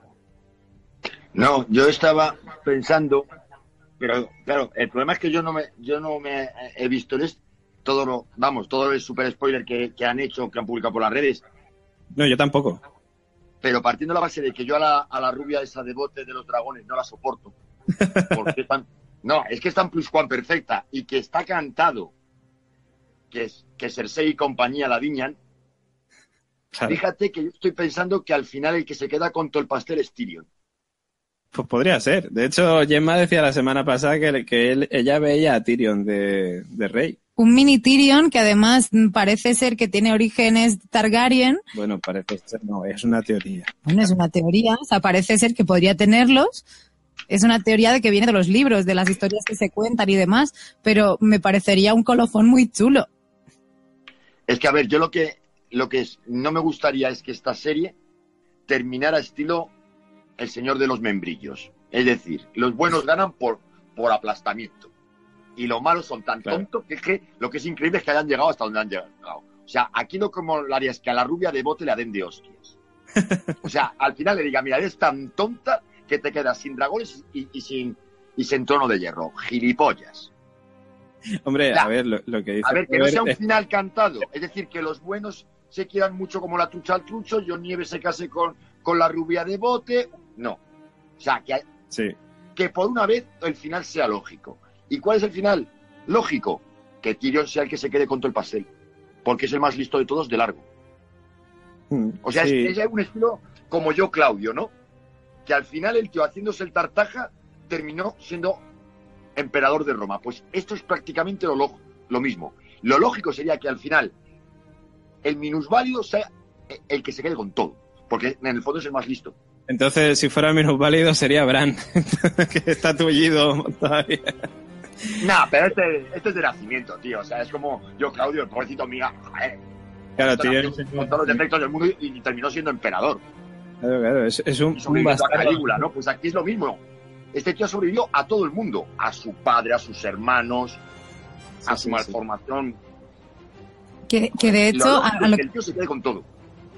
No, yo estaba pensando... Pero, claro, el problema es que yo no me he visto todo el super spoiler que han hecho, que han publicado por las redes. No, yo tampoco. Pero partiendo de la base de que yo a la rubia esa de bote de los dragones no la soporto. Porque es que es tan pluscuamperfecta y que está cantado que Cersei y compañía la diñan. Claro. Fíjate que yo estoy pensando que al final el que se queda con todo el pastel es Tyrion. Pues podría ser. De hecho, Gemma decía la semana pasada que ella veía a Tyrion de rey. Un mini Tyrion que además parece ser que tiene orígenes Targaryen. Bueno, parece ser, no, es una teoría. Bueno, es una teoría, o sea, parece ser que podría tenerlos. Es una teoría de que viene de los libros, de las historias que se cuentan y demás, pero me parecería un colofón muy chulo. Es que, a ver, yo lo que no me gustaría es que esta serie terminara estilo El Señor de los Membrillos. Es decir, los buenos ganan por aplastamiento. Y los malos son tan tontos que es que lo que es increíble es que hayan llegado hasta donde han llegado. O sea, aquí lo que molaría es que a la rubia de bote le den de hostias. O sea, al final le diga, mira, eres tan tonta que te quedas sin dragones y sin trono de hierro. Gilipollas. Hombre, a ver, lo que dice... A ver, que no sea un final cantado. Es decir, que los buenos se quieran mucho como la trucha al trucho, Jon Nieve se case con la rubia de bote. No. O sea, que por una vez el final sea lógico. ¿Y cuál es el final? Lógico. Que Tyrion sea el que se quede con todo el pastel. Porque es el más listo de todos de largo. O sea, es un estilo como yo, Claudio, ¿no? Que al final el tío haciéndose el tartaja terminó siendo emperador de Roma. Pues esto es prácticamente lo mismo. Lo lógico sería que al final el minusválido sea el que se quede con todo. Porque en el fondo es el más listo. Entonces, si fuera minusválido, sería Bran, que está tullido todavía. Nah, pero este es de nacimiento, tío. O sea, es como yo, Claudio, el pobrecito mío. Claro, tío. Con todos los defectos del mundo y terminó siendo emperador. Claro, es un Y sobrevivió a bastardo. Calígula, ¿no? Pues aquí es lo mismo. Este tío sobrevivió a todo el mundo. A su padre, a sus hermanos, a su malformación. Que de hecho, El tío se quede con todo.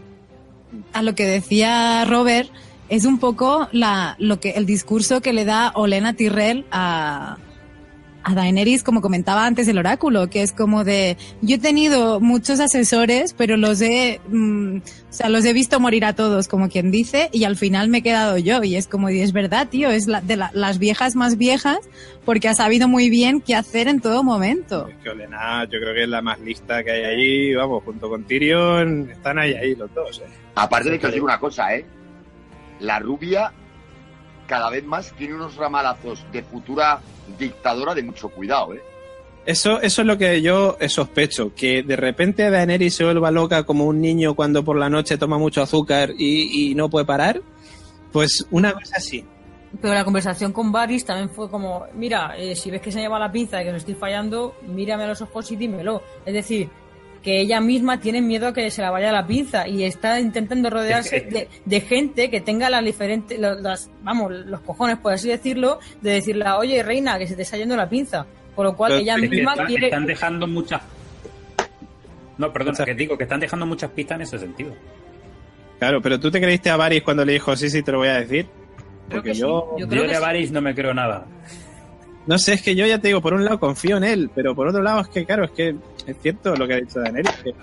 a lo que decía Robert, es un poco el discurso que le da Olenna Tyrell a Daenerys, como comentaba antes el oráculo, que es como de, yo he tenido muchos asesores, pero los he visto morir a todos, como quien dice, y al final me he quedado yo, y es como, y es verdad, tío, es las viejas más viejas, porque ha sabido muy bien qué hacer en todo momento. Es que Olenna, yo creo que es la más lista que hay ahí, vamos, junto con Tyrion, están ahí los dos, Aparte de que os digo una cosa, la rubia cada vez más tiene unos ramalazos de futura dictadora de mucho cuidado, Eso es lo que yo sospecho, que de repente Daenerys se vuelva loca como un niño cuando por la noche toma mucho azúcar y no puede parar. Pues una cosa así. Pero la conversación con Varys también fue como, mira, si ves que se lleva la pinza y que me estoy fallando, mírame a los ojos y dímelo. Es decir, que ella misma tiene miedo a que se la vaya la pinza y está intentando rodearse de gente que tenga las diferentes, los cojones, por así decirlo, de decirle, oye, reina, que se te está yendo la pinza. Por lo cual ella misma quiere... Están dejando muchas... No, perdón, que digo que están dejando muchas pistas en ese sentido. Claro, pero ¿tú te creíste a Varys cuando le dijo, sí, te lo voy a decir? Porque yo de Varys no me creo nada. No sé, es que yo ya te digo, por un lado confío en él, pero por otro lado es que, claro, es cierto lo que ha dicho Daenerys, que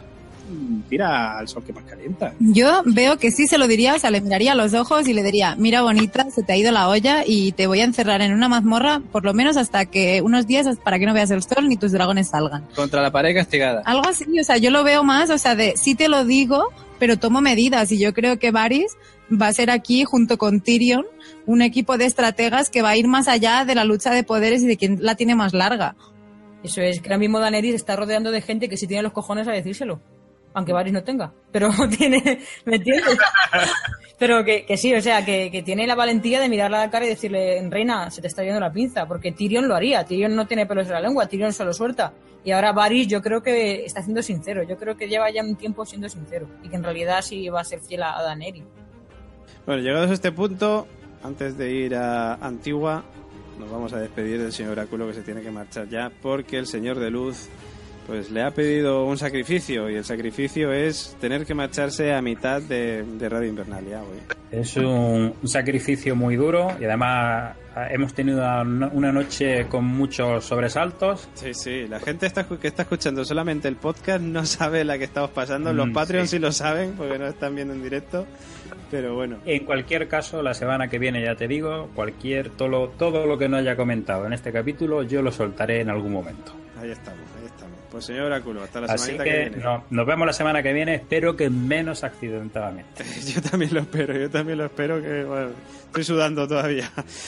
tira al sol que más calienta. Yo veo que sí se lo diría, o sea, le miraría a los ojos y le diría, mira bonita, se te ha ido la olla y te voy a encerrar en una mazmorra por lo menos hasta que unos días para que no veas el sol ni tus dragones salgan. Contra la pared castigada. Algo así, o sea, yo lo veo más, o sea, de sí te lo digo, pero tomo medidas y yo creo que Varys va a ser aquí, junto con Tyrion, un equipo de estrategas que va a ir más allá de la lucha de poderes y de quién la tiene más larga. Eso es, que ahora mismo Daenerys está rodeando de gente que sí tiene los cojones a decírselo. Aunque Varys no tenga. Pero tiene, ¿me entiendes? Pero que sí, o sea, que tiene la valentía de mirarla a la cara y decirle, reina, se te está yendo la pinza. Porque Tyrion lo haría. Tyrion no tiene pelos en la lengua, Tyrion se lo suelta. Y ahora Varys yo creo que está siendo sincero. Yo creo que lleva ya un tiempo siendo sincero. Y que en realidad sí va a ser fiel a Daenerys. Bueno, llegados a este punto, antes de ir a Antigua, nos vamos a despedir del señor Oráculo, que se tiene que marchar ya, porque el señor de Luz pues le ha pedido un sacrificio, y el sacrificio es tener que marcharse a mitad de Radio Invernalia hoy. Es un sacrificio muy duro y además hemos tenido una noche con muchos sobresaltos. Sí, la gente que está escuchando solamente el podcast no sabe la que estamos pasando. Los Patreons sí lo saben porque no están viendo en directo, pero bueno. En cualquier caso, la semana que viene, ya te digo, todo lo que no haya comentado en este capítulo yo lo soltaré en algún momento. Ahí estamos. Pues señor Oráculo, hasta la Así semana que viene. Nos vemos la semana que viene, espero que menos accidentadamente. Yo también lo espero, que bueno, estoy sudando todavía.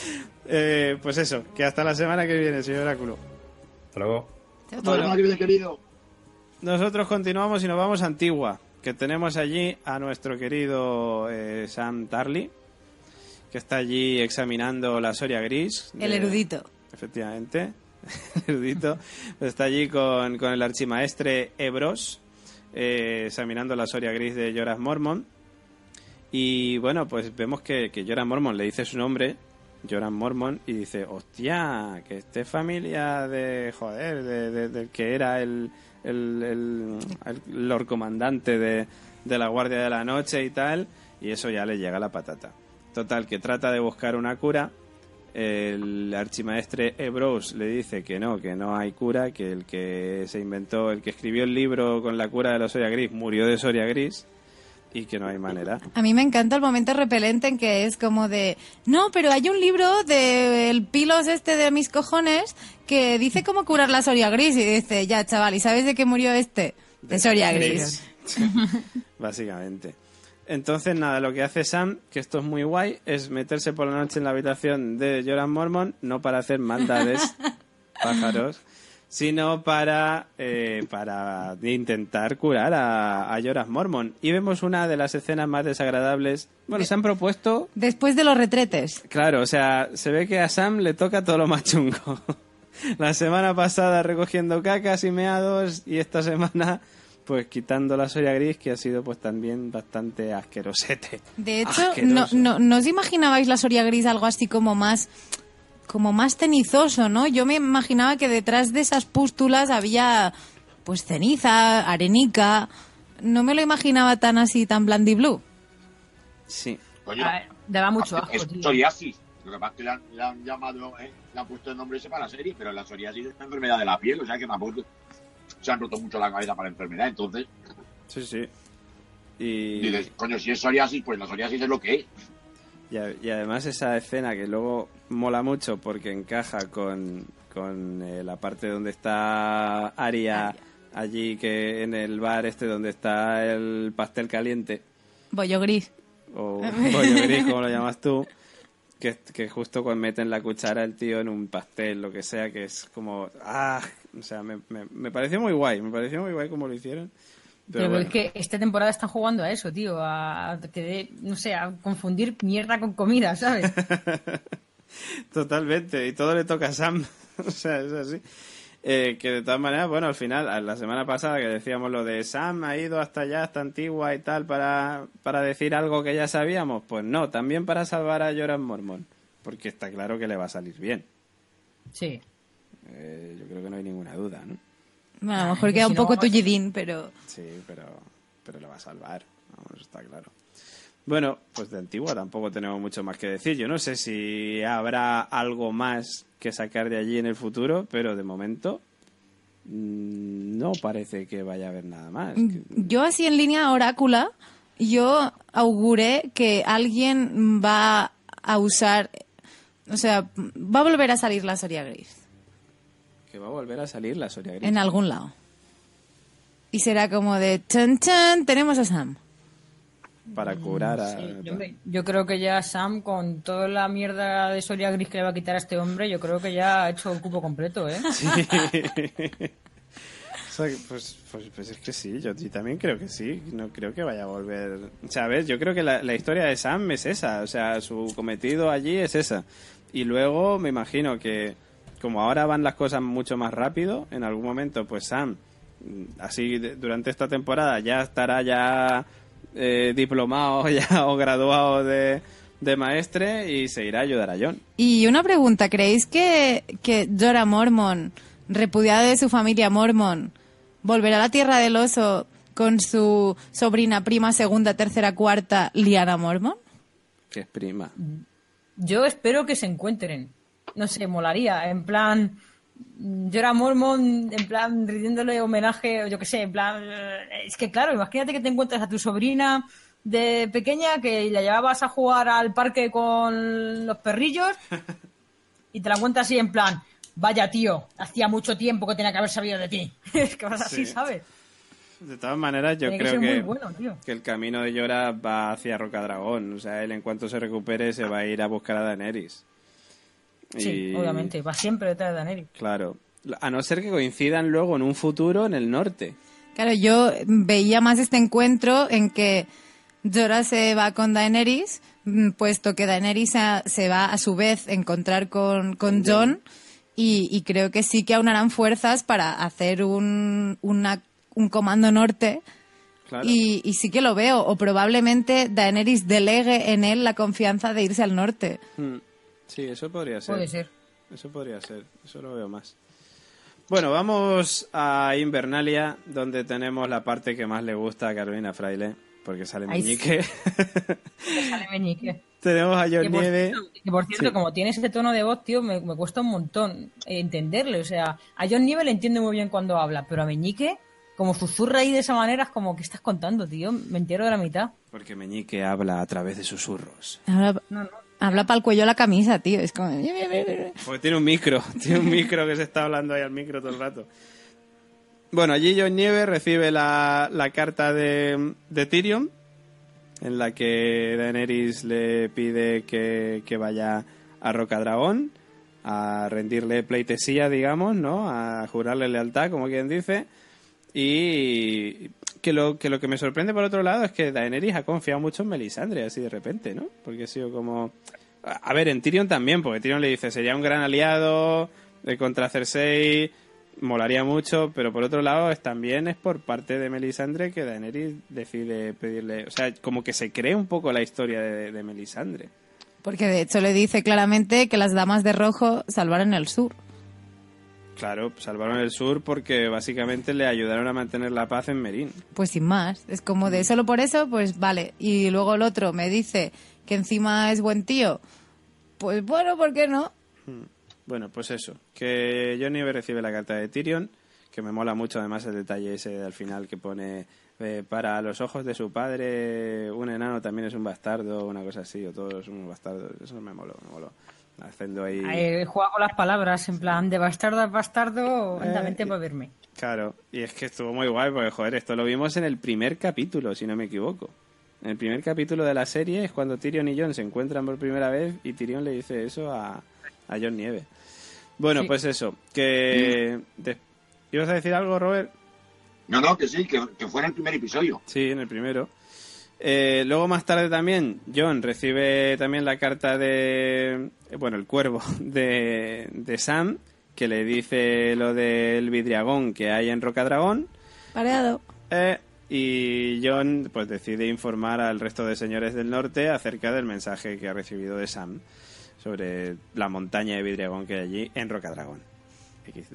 Pues eso, que hasta la semana que viene, señor Oráculo. Hasta luego. Hasta la semana que viene, querido. Nosotros continuamos y nos vamos a Antigua, que tenemos allí a nuestro querido Sam Tarly, que está allí examinando la Soria Gris. El erudito. Efectivamente. Erudito, está allí con el archimaestre Ebros, examinando la Soria Gris de Jorah Mormont. Y bueno, pues vemos que Jorah Mormont le dice su nombre, Jorah Mormont, y dice, hostia, que esté familia del que era el Lord Comandante de la Guardia de la Noche y tal, y eso ya le llega a la patata. Total, que trata de buscar una cura. El archimaestre Ebros le dice que no hay cura, que el que escribió el libro con la cura de la Soria Gris murió de Soria Gris y que no hay manera. A mí me encanta el momento repelente en que es como de, no, pero hay un libro del Pilos de mis cojones que dice cómo curar la Soria Gris, y dice, ya chaval, ¿y sabes de qué murió de Soria Gris? Básicamente. Entonces, nada, lo que hace Sam, que esto es muy guay, es meterse por la noche en la habitación de Jorah Mormont, no para hacer maldades, pájaros, sino para intentar curar a Jorah Mormont. Y vemos una de las escenas más desagradables. Bueno, se han propuesto... Después de los retretes. Claro, o sea, se ve que a Sam le toca todo lo más chungo. La semana pasada recogiendo cacas y meados, y esta semana pues quitando la Soria Gris, que ha sido pues también bastante asquerosete. De hecho, no os imaginabais la Soria Gris algo así como más cenizoso, ¿no? Yo me imaginaba que detrás de esas pústulas había pues ceniza, arenica. No me lo imaginaba tan así, tan blandiblue. Sí. Coño, Daba mucho asco, es tío. psoriasis. Lo que pasa es que le han llamado, le han puesto el nombre ese para la serie, pero la psoriasis es una enfermedad de la piel, o sea que tampoco se han roto mucho la cabeza para la enfermedad, entonces... Sí. Y dices, coño, si es psoriasis, pues la psoriasis es lo que es. y además esa escena que luego mola mucho porque encaja con la parte donde está Arya, allí que en el bar donde está el pastel caliente. Bollo gris. O bollo gris, como lo llamas tú. Que justo cuando meten la cuchara el tío en un pastel, lo que sea, que es como... O sea, me pareció muy guay como lo hicieron. Pero bueno. es que esta temporada están jugando a eso, tío, a confundir mierda con comida, ¿sabes? Totalmente, y todo le toca a Sam. O sea, es así. Que de todas maneras, bueno, al final, la semana pasada que decíamos lo de Sam ha ido hasta allá, hasta Antigua y tal, para decir algo que ya sabíamos, pues no, también para salvar a Jorah Mormont, porque está claro que le va a salir bien. Sí. Yo creo que no hay ninguna duda, ¿no? Bueno, a lo mejor queda un poco tullidín, pero... Sí, pero le va a salvar, vamos, está claro. Bueno, pues de Antigua tampoco tenemos mucho más que decir. Yo no sé si habrá algo más que sacar de allí en el futuro, pero de momento no parece que vaya a haber nada más. Yo así en línea orácula, yo auguré que alguien va a usar... O sea, va a volver a salir la Soria Gris. Que va a volver a salir la Soria Gris. En algún lado. Y será como de... ¡Chan, chan! Tenemos a Sam. Para curar a... Sí, hombre, yo creo que ya Sam, con toda la mierda de Soria Gris que le va a quitar a este hombre, yo creo que ya ha hecho el cupo completo, ¿eh? Sí. O sea, pues es que sí, yo también creo que sí. No creo que vaya a volver... O sea, a ver, yo creo que la historia de Sam es esa. O sea, su cometido allí es esa. Y luego me imagino que, como ahora van las cosas mucho más rápido, en algún momento, pues Sam, así durante esta temporada, ya estará ya diplomado ya o graduado de maestre y se irá a ayudar a Jon. Y una pregunta, ¿creéis que Jorah Mormont, repudiado de su familia Mormont, volverá a la Tierra del Oso con su sobrina, prima, segunda, tercera, cuarta, Lyanna Mormont? Que es prima. Yo espero que se encuentren. No sé, molaría. En plan, Jorah Mormont, en plan, rindiéndole homenaje, yo qué sé, en plan... Es que claro, imagínate que te encuentras a tu sobrina de pequeña que la llevabas a jugar al parque con los perrillos y te la cuentas así en plan, vaya tío, hacía mucho tiempo que tenía que haber sabido de ti. Es que vas así, Sí. ¿sabes? De todas maneras, yo Tiene creo ser que, muy bueno, tío. que el camino de Jorah va hacia Rocadragón. O sea, él en cuanto se recupere se va a ir a buscar a Daenerys. Sí, obviamente, va siempre detrás de Daenerys. Claro. A no ser que coincidan luego en un futuro en el norte. Claro, yo veía más este encuentro en que Jorah se va con Daenerys, puesto que Daenerys se va a su vez a encontrar con Jon, y creo que sí que aunarán fuerzas para hacer un comando norte. Claro. Y sí que lo veo, o probablemente Daenerys delegue en él la confianza de irse al norte. Sí, eso podría ser. Puede ser. Eso podría ser, eso lo veo más. Bueno, vamos a Invernalia, donde tenemos la parte que más le gusta a Carolina Fraile, porque sale Ay, Meñique. Sale Meñique. Tenemos a Jon Nieve. Que por cierto, Sí. como tiene ese tono de voz, tío, me cuesta un montón entenderle. O sea, a Jon Nieve le entiendo muy bien cuando habla, pero a Meñique, como susurra ahí de esa manera, es como, ¿qué estás contando, tío? Me entero de la mitad. Porque Meñique habla a través de susurros. Habla para el cuello la camisa, tío. Es como... Porque tiene un micro que se está hablando ahí al micro todo el rato. Bueno, allí Jon Nieve recibe la carta de Tyrion, en la que Daenerys le pide que vaya a Rocadragón a rendirle pleitesía, digamos, ¿no? A jurarle lealtad, como quien dice. Y que lo que me sorprende por otro lado es que Daenerys ha confiado mucho en Melisandre, así de repente, ¿no? Porque ha sido como... A ver, en Tyrion también, porque Tyrion le dice, sería un gran aliado contra Cersei, molaría mucho, pero por otro lado también es por parte de Melisandre que Daenerys decide pedirle... O sea, como que se cree un poco la historia de Melisandre. Porque de hecho le dice claramente que las damas de rojo salvaron el sur. Claro, salvaron el sur porque básicamente le ayudaron a mantener la paz en Meereen. Pues sin más, es como de solo por eso, pues vale. Y luego el otro me dice que encima es buen tío. Pues bueno, ¿por qué no? Bueno, pues eso, que Jon Nieve recibe la carta de Tyrion, que me mola mucho además el detalle ese al final que pone para los ojos de su padre un enano también es un bastardo, una cosa así, o todos son unos bastardos. Eso me moló. Haciendo ahí... Juega con las palabras, en plan, de bastardo a bastardo, anda, vente para verme. Claro, y es que estuvo muy guay, porque joder, esto lo vimos en el primer capítulo, si no me equivoco. En el primer capítulo de la serie es cuando Tyrion y Jon se encuentran por primera vez y Tyrion le dice eso a Jon Nieve. Bueno, sí. Pues eso, que... ¿Ibas a decir algo, Robert? No, que sí, que fue en el primer episodio. Sí, en el primero. Luego más tarde también Jon recibe también la carta de... Bueno, el cuervo de Sam, que le dice lo del vidriagón que hay en Rocadragón. Pareado. Y Jon pues decide informar al resto de señores del norte acerca del mensaje que ha recibido de Sam sobre la montaña de vidriagón que hay allí en Rocadragón. XD.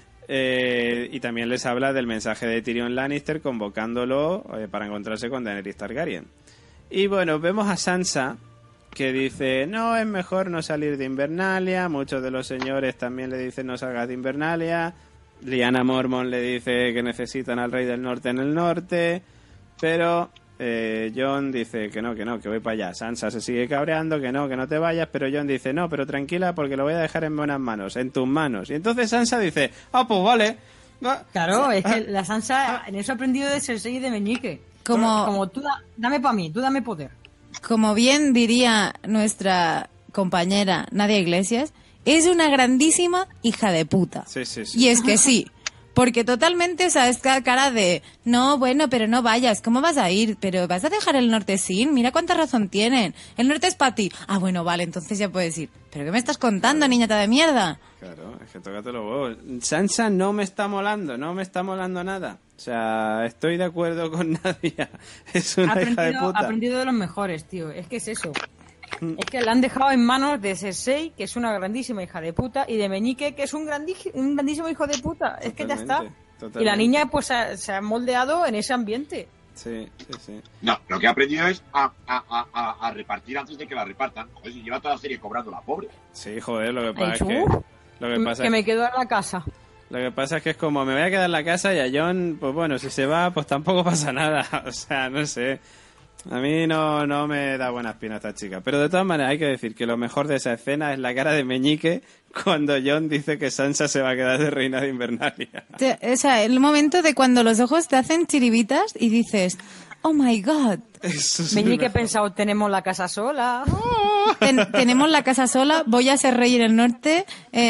Y también les habla del mensaje de Tyrion Lannister convocándolo para encontrarse con Daenerys Targaryen. Y bueno, vemos a Sansa que dice, no, es mejor no salir de Invernalia. Muchos de los señores también le dicen no salgas de Invernalia. Lyanna Mormont le dice que necesitan al rey del norte en el norte. Pero Jon dice que no, que voy para allá. Sansa se sigue cabreando, que no te vayas. Pero Jon dice, no, pero tranquila porque lo voy a dejar en buenas manos, en tus manos. Y entonces Sansa dice, pues vale. Claro, es que la Sansa en eso ha aprendido de Cersei y de Meñique. Como tú dame para mí, tú dame poder. Como bien diría nuestra compañera Nadia Iglesias, es una grandísima hija de puta. Sí. Y es que sí, porque totalmente, o sea, esta cara de, no, bueno, pero no vayas, ¿cómo vas a ir? ¿Pero vas a dejar el norte sin? Mira cuánta razón tienen. El norte es para ti. Ah, bueno, vale, entonces ya puedes ir. ¿Pero qué me estás contando, niñata de mierda? Claro, es que tócate los huevos. Sansa no me está molando nada. O sea, estoy de acuerdo con Nadia. Es una hija de puta. Ha aprendido de los mejores, tío. Es que es eso. Es que la han dejado en manos de Cersei, que es una grandísima hija de puta, y de Meñique, que es un grandísimo hijo de puta. Totalmente, es que ya está. Totalmente. Y la niña pues se ha moldeado en ese ambiente. Sí. No, lo que ha aprendido es a repartir antes de que la repartan. Joder, si lleva toda la serie cobrando la pobre. Sí, joder, lo que pasa es que... me quedo en la casa. Lo que pasa es que es como, me voy a quedar en la casa y a Jon, pues bueno, si se va, pues tampoco pasa nada. O sea, no sé. A mí no me da buena espina esta chica. Pero de todas maneras hay que decir que lo mejor de esa escena es la cara de Meñique cuando Jon dice que Sansa se va a quedar de reina de Invernalia. O sea, el momento de cuando los ojos te hacen chiribitas y dices, oh my God. Meñique ha pensado, tenemos la casa sola. Tenemos la casa sola, voy a ser rey en el norte,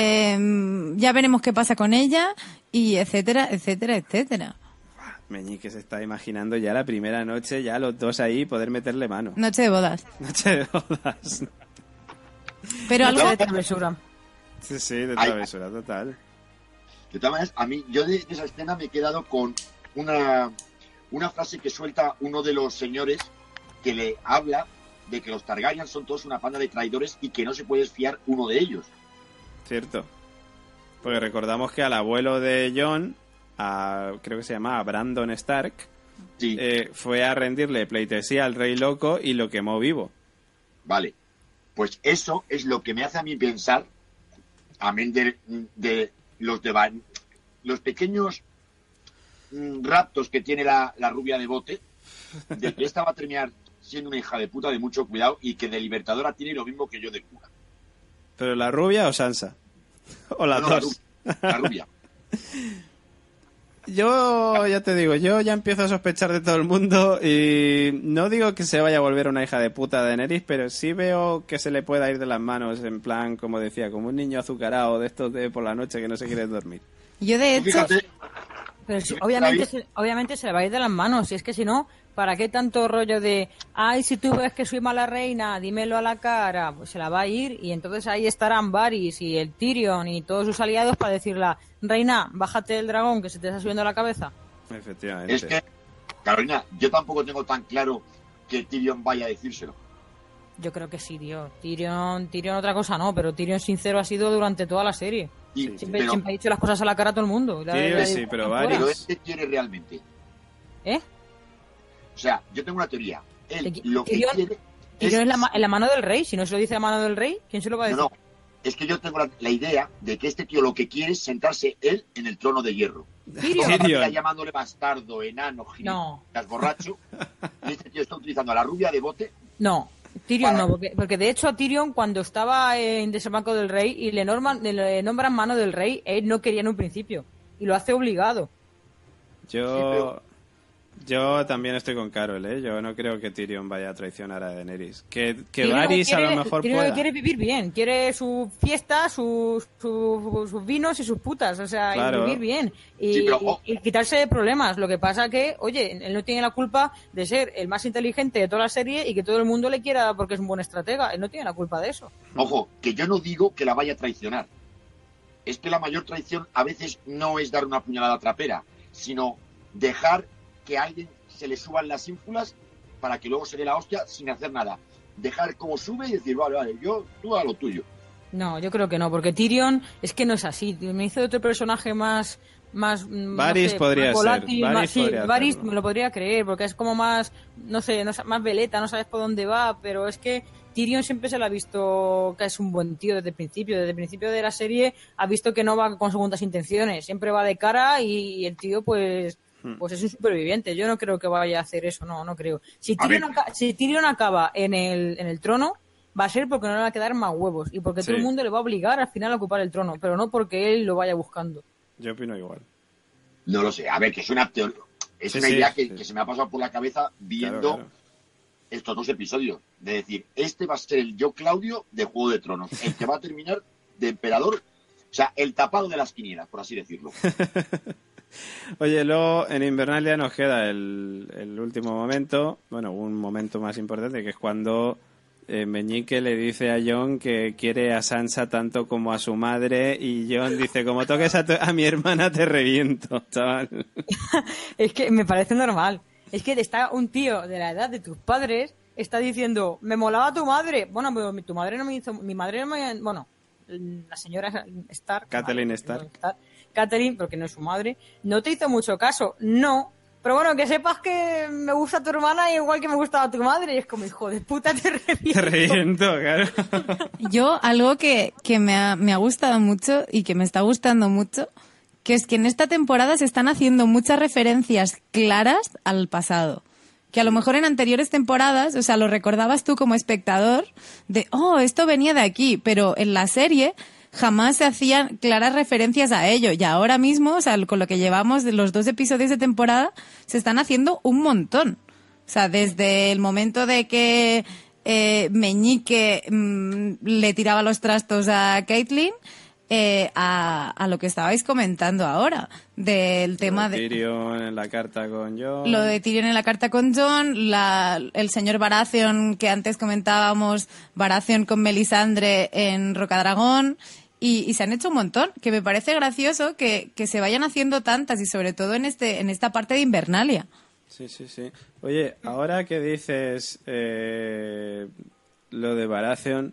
ya veremos qué pasa con ella, y etcétera. Meñique se está imaginando ya la primera noche, ya los dos ahí, poder meterle mano. Noche de bodas. Pero algo de travesura. Sí, de travesura, total. De todas maneras, a mí, yo de esa escena me he quedado con una frase que suelta uno de los señores que le habla de que los Targaryen son todos una panda de traidores y que no se puede fiar uno de ellos. Cierto. Porque recordamos que al abuelo de Jon, creo que se llamaba Brandon Stark, sí. Fue a rendirle pleitesía al rey loco y lo quemó vivo. Vale. Pues eso es lo que me hace a mí pensar, amén de los pequeños raptos que tiene la rubia de bote, de que esta va a terminar siendo una hija de puta de mucho cuidado y que de libertadora tiene lo mismo que yo de cura. ¿Pero la rubia o Sansa? ¿O las dos? La rubia. Yo ya te digo, yo ya empiezo a sospechar de todo el mundo y no digo que se vaya a volver una hija de puta de Daenerys, pero sí veo que se le pueda ir de las manos, en plan, como decía, como un niño azucarado de estos de por la noche que no se quiere dormir. Yo de hecho... Fíjate, Pero sí, obviamente se le va a ir de las manos. Y es que si no, ¿para qué tanto rollo de, ay, si tú ves que soy mala reina, dímelo a la cara? Pues se la va a ir y entonces ahí estarán Varys y el Tyrion y todos sus aliados para decirle, reina, bájate del dragón que se te está subiendo la cabeza. Efectivamente. es que, Carolina, yo tampoco tengo tan claro que Tyrion vaya a decírselo. Yo creo que sí, tío. Tyrion otra cosa no, pero Tyrion sincero ha sido durante toda la serie. Y, Siempre pero, ha dicho las cosas a la cara a todo el mundo. Sí, pero pero Varys. ¿qué quiere realmente? ¿Eh? O sea, yo tengo una teoría. Él Tyrion- lo que quiere Tyrion es en la mano del rey. Si no se lo dice la mano del rey, ¿quién se lo va a decir? No, es que yo tengo la idea de que este tío lo que quiere es sentarse él en el trono de hierro. Tyrion. Está llamándole bastardo, enano, gilipollas, borracho. Y este tío está utilizando a la rubia de bote. No, Tyrion Para- no, porque de hecho a Tyrion cuando estaba en desembarco del rey y le nombran mano del rey, él no quería en un principio y lo hace obligado. Yo también estoy con Carol, ¿eh? Yo no creo que Tyrion vaya a traicionar a Daenerys. Que Tyrion Varys a quiere- lo mejor Tyrion pueda. quiere vivir bien, quiere su fiesta, sus vinos y sus putas, o sea, Claro. y vivir bien Sí, pero- y quitarse de problemas. Lo que pasa que, oye, él no tiene la culpa de ser el más inteligente de toda la serie y que todo el mundo le quiera porque es un buen estratega. Él no tiene la culpa de eso. Ojo, que yo no digo que la vaya a traicionar. Es que la mayor traición a veces no es dar una puñalada trapera, sino dejar que a alguien se le suban las ínfulas para que luego se dé la hostia sin hacer nada. Dejar como sube y decir, vale, tú a lo tuyo. No, yo creo que no, porque Tyrion es que no es así. Me hizo otro personaje más Varys no sé, podría más volátil, ser, más- Varys podría Varys hacerlo. me lo podría creer, porque es como más, no sé, más veleta, no sabes por dónde va, pero es que Tyrion siempre se le ha visto que es un buen tío desde el principio de la serie ha visto que no va con segundas intenciones, siempre va de cara y el tío pues es un superviviente. Yo no creo que vaya a hacer eso, no creo. Si Tyrion acaba en el trono, va a ser porque no le va a quedar más huevos y porque Sí. todo el mundo le va a obligar al final a ocupar el trono, pero no porque él lo vaya buscando. Yo opino igual. No lo sé, a ver, que es una teoría. Es Sí, una sí, idea sí. que se me ha pasado por la cabeza viendo Claro. estos dos episodios. De decir, este va a ser el yo Claudio de Juego de Tronos, el que va a terminar de emperador, o sea, el tapado de las quinielas, por así decirlo. Oye, luego en Invernalia nos queda el último momento, bueno, un momento más importante, que es cuando Meñique le dice a Jon que quiere a Sansa tanto como a su madre, y Jon dice, como toques a mi hermana te reviento, chaval. Es que me parece normal. Es que está un tío de la edad de tus padres, está diciendo, me molaba tu madre. Bueno, pero tu madre no me hizo, mi madre no me, bueno, la señora Stark. Catelyn vale, Stark. Catelyn, porque no es su madre, no te hizo mucho caso, no. Pero bueno, que sepas que me gusta tu hermana igual que me gustaba tu madre. Y es como, hijo de puta, te reviento. Te reviento, claro. Yo, algo que me ha gustado mucho y que me está gustando mucho, que es que en esta temporada se están haciendo muchas referencias claras al pasado. Que a lo mejor en anteriores temporadas, o sea, lo recordabas tú como espectador de, oh, esto venía de aquí, pero en la serie jamás se hacían claras referencias a ello. Y ahora mismo, o sea, con lo que llevamos de los 2 episodios de temporada, se están haciendo un montón. O sea, desde el momento de que Meñique le tiraba los trastos a Caitlyn, a lo que estabais comentando ahora, del tema de Tyrion en la carta con Jon. lo de Tyrion en la carta con Jon, el señor Baratheon que antes comentábamos, Baratheon con Melisandre en Rocadragón, y se han hecho un montón, que me parece gracioso que se vayan haciendo tantas, y sobre todo en esta parte de Invernalia. Sí. Oye, ahora que dices lo de Baratheon,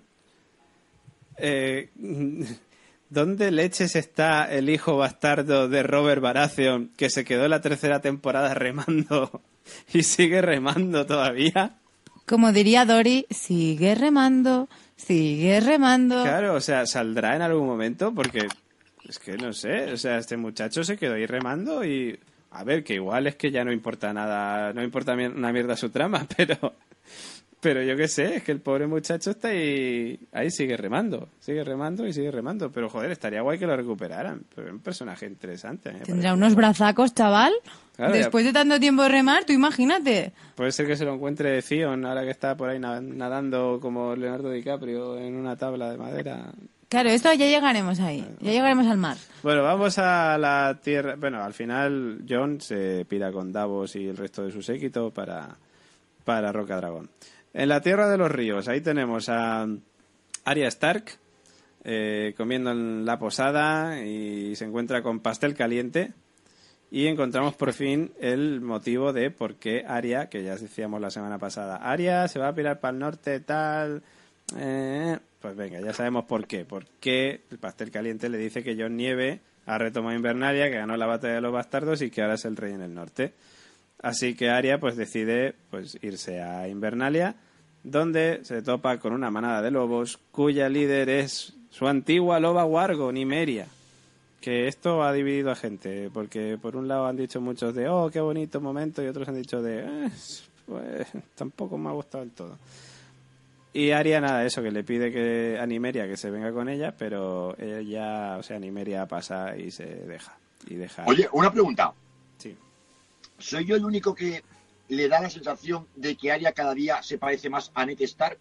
¿dónde leches está el hijo bastardo de Robert Baratheon que se quedó en la 3ª temporada remando y sigue remando todavía? Como diría Dory, sigue remando. Claro, o sea, ¿saldrá en algún momento? Porque es que no sé, o sea, este muchacho se quedó ahí remando y... A ver, que igual es que ya no importa nada, no importa una mierda su trama, Pero yo qué sé, es que el pobre muchacho está ahí sigue remando. Pero joder, estaría guay que lo recuperaran. Pero es un personaje interesante. Tendrá unos brazacos, chaval. Claro, Después de tanto tiempo de remar, tú imagínate. Puede ser que se lo encuentre Theon ahora que está por ahí nadando como Leonardo DiCaprio en una tabla de madera. Claro, esto ya llegaremos ahí. Ya llegaremos al mar. Bueno, vamos a la tierra. Bueno, al final Jon se pira con Davos y el resto de su séquito para Roca Dragón. En la Tierra de los Ríos, ahí tenemos a Arya Stark comiendo en la posada y se encuentra con pastel caliente. Y encontramos por fin el motivo de por qué Arya, que ya decíamos la semana pasada, Arya se va a pirar para el norte, tal. Pues venga, ya sabemos por qué. Porque el pastel caliente le dice que Jon Nieve ha retomado Invernalia, que ganó la batalla de los bastardos y que ahora es el rey en el norte. Así que Arya pues decide pues irse a Invernalia, donde se topa con una manada de lobos cuya líder es su antigua loba Wargo, Nymeria. Que esto ha dividido a gente, porque por un lado han dicho muchos de oh, qué bonito momento, y otros han dicho de pues tampoco me ha gustado del todo. Y Arya nada, eso, que le pide a Nymeria que se venga con ella, pero ella, o sea, Nymeria pasa y se deja. Oye, una pregunta. Sí. ¿Soy yo el único que le da la sensación de que Arya cada día se parece más a Ned Stark?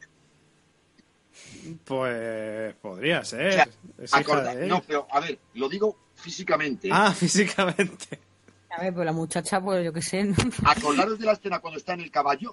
Pues podría ser. O sea, no, pero a ver, lo digo físicamente. Físicamente. A ver, pues la muchacha, pues yo qué sé. Acordaros de la escena cuando está en el caballo.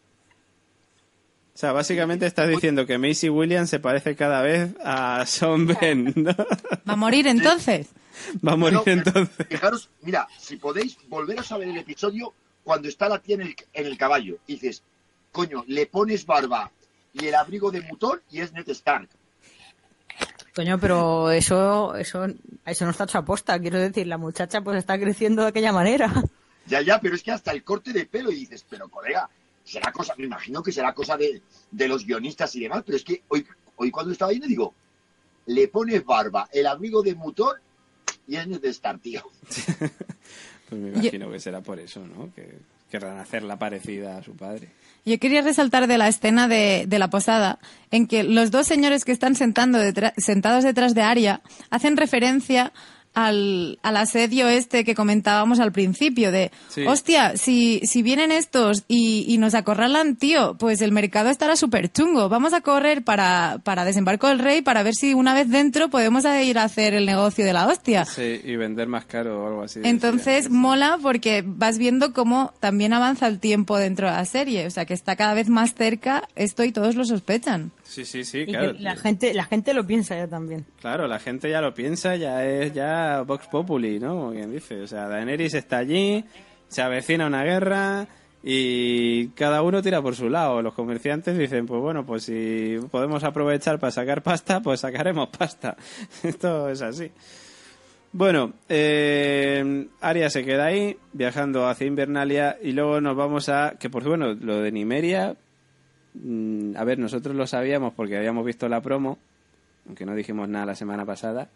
O sea, básicamente estás diciendo que Maisie Williams se parece cada vez a Sean Ben, ¿no? ¿Va a morir entonces? Va a morir entonces. Fijaros, mira, si podéis volver a saber el episodio cuando está la tía en el caballo. Y dices, coño, le pones barba y el abrigo de mutón y es Ned Stark. Coño, pero eso no está hecho a posta. Quiero decir, la muchacha pues está creciendo de aquella manera. Ya, pero es que hasta el corte de pelo y dices, pero colega, será cosa, me imagino que será cosa de los guionistas y demás, pero es que hoy cuando estaba ahí le digo, le pones barba, el abrigo de mutón y es Ned Stark, tío. Pues me imagino que será por eso, ¿no? Que querrán hacerla parecida a su padre. Yo quería resaltar de la escena de la posada en que los dos señores que están sentados detrás de Arya hacen referencia al asedio este que comentábamos al principio de, sí. Hostia, si vienen estos y nos acorralan, tío, pues el mercado estará súper chungo. Vamos a correr para desembarco del rey para ver si una vez dentro podemos ir a hacer el negocio de la hostia. Sí, y vender más caro o algo así. Entonces mola porque vas viendo cómo también avanza el tiempo dentro de la serie. O sea, que está cada vez más cerca esto y todos lo sospechan. Sí, y claro. La gente lo piensa ya también. Claro, la gente ya lo piensa, ya es Vox Populi, ¿no? Como quien dice. O sea, Daenerys está allí, se avecina una guerra y cada uno tira por su lado. Los comerciantes dicen, pues bueno, pues si podemos aprovechar para sacar pasta, pues sacaremos pasta. Esto es así. Bueno, Arya se queda ahí, viajando hacia Invernalia, y luego nos vamos que por bueno, lo de Nymeria... A ver, nosotros lo sabíamos porque habíamos visto la promo, aunque no dijimos nada la semana pasada.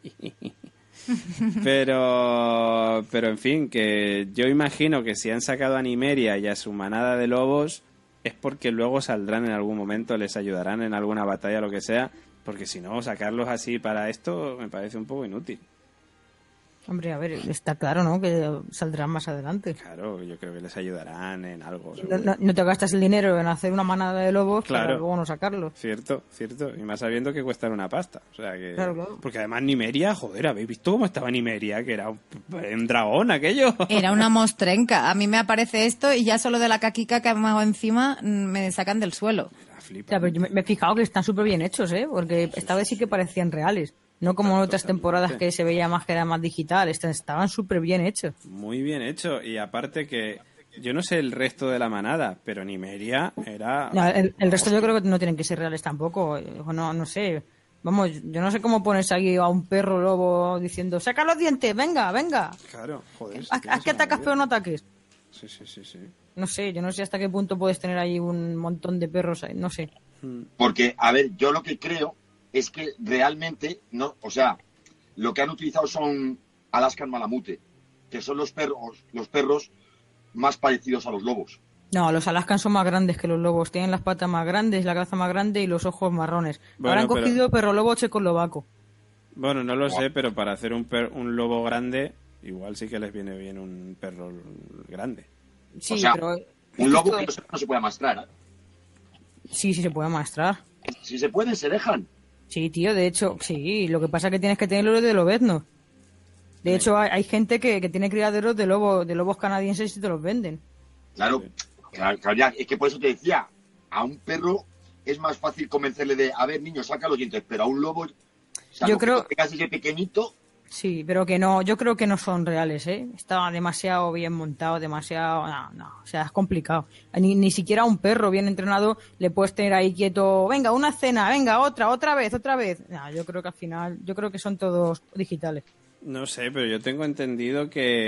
pero en fin, que yo imagino que si han sacado a Nymeria y a su manada de lobos es porque luego saldrán en algún momento, les ayudarán en alguna batalla, lo que sea, porque si no, sacarlos así para esto me parece un poco inútil. Hombre, a ver, está claro, ¿no? Que saldrán más adelante. Claro, yo creo que les ayudarán en algo. No te gastas el dinero en hacer una manada de lobos para luego no sacarlos. Cierto. Y más sabiendo que cuestan una pasta. O sea que... Claro. Porque además Nymeria, joder, ¿habéis visto cómo estaba Nymeria? Que era un dragón aquello. Era una mostrenca. A mí me aparece esto y ya solo de la caquica que me hago encima me sacan del suelo. Pero yo me he fijado que están súper bien hechos, ¿eh? Porque esta vez sí que parecían reales. No como en otras temporadas que se veía más que era más digital. Estaban súper bien hechos. Muy bien hecho. Y aparte que... Yo no sé el resto de la manada, pero Nymeria era... No, el resto yo creo que no tienen que ser reales tampoco. No sé. Vamos, yo no sé cómo pones ahí a un perro lobo diciendo ¡saca los dientes! ¡Venga! Claro, joder. ¿Haz que atacas pero no ataques? Sí. No sé, yo no sé hasta qué punto puedes tener ahí un montón de perros ahí, no sé. Porque, a ver, yo lo que creo es que realmente, no, o sea, lo que han utilizado son Alaskan Malamute, que son los perros más parecidos a los lobos. No, los Alaskan son más grandes que los lobos. Tienen las patas más grandes, la cabeza más grande y los ojos marrones. Bueno, Ahora han cogido perro lobo checoslovaco. Bueno, no lo sé, pero para hacer un lobo grande, igual sí que les viene bien un perro grande. Sí, O sea, pero... Un lobo que no se puede amastrar, ¿eh? Sí, se puede amastrar. Si se pueden, se dejan. Sí, tío, de hecho, sí. Lo que pasa es que tienes que tenerlo de lobezno. De hecho, hay gente que tiene criaderos de lobos canadienses y te los venden. Claro, ya, es que por eso te decía, a un perro es más fácil convencerle de, a ver, niño, saca los dientes, pero a un lobo, Yo creo... que casi ese pequeñito. Sí, pero que no, yo creo que no son reales, ¿eh? Está demasiado bien montado, demasiado... No, o sea, es complicado. Ni siquiera a un perro bien entrenado le puedes tener ahí quieto, venga, una cena, venga, otra vez. No, yo creo que al final, yo creo que son todos digitales. No sé, pero yo tenía entendido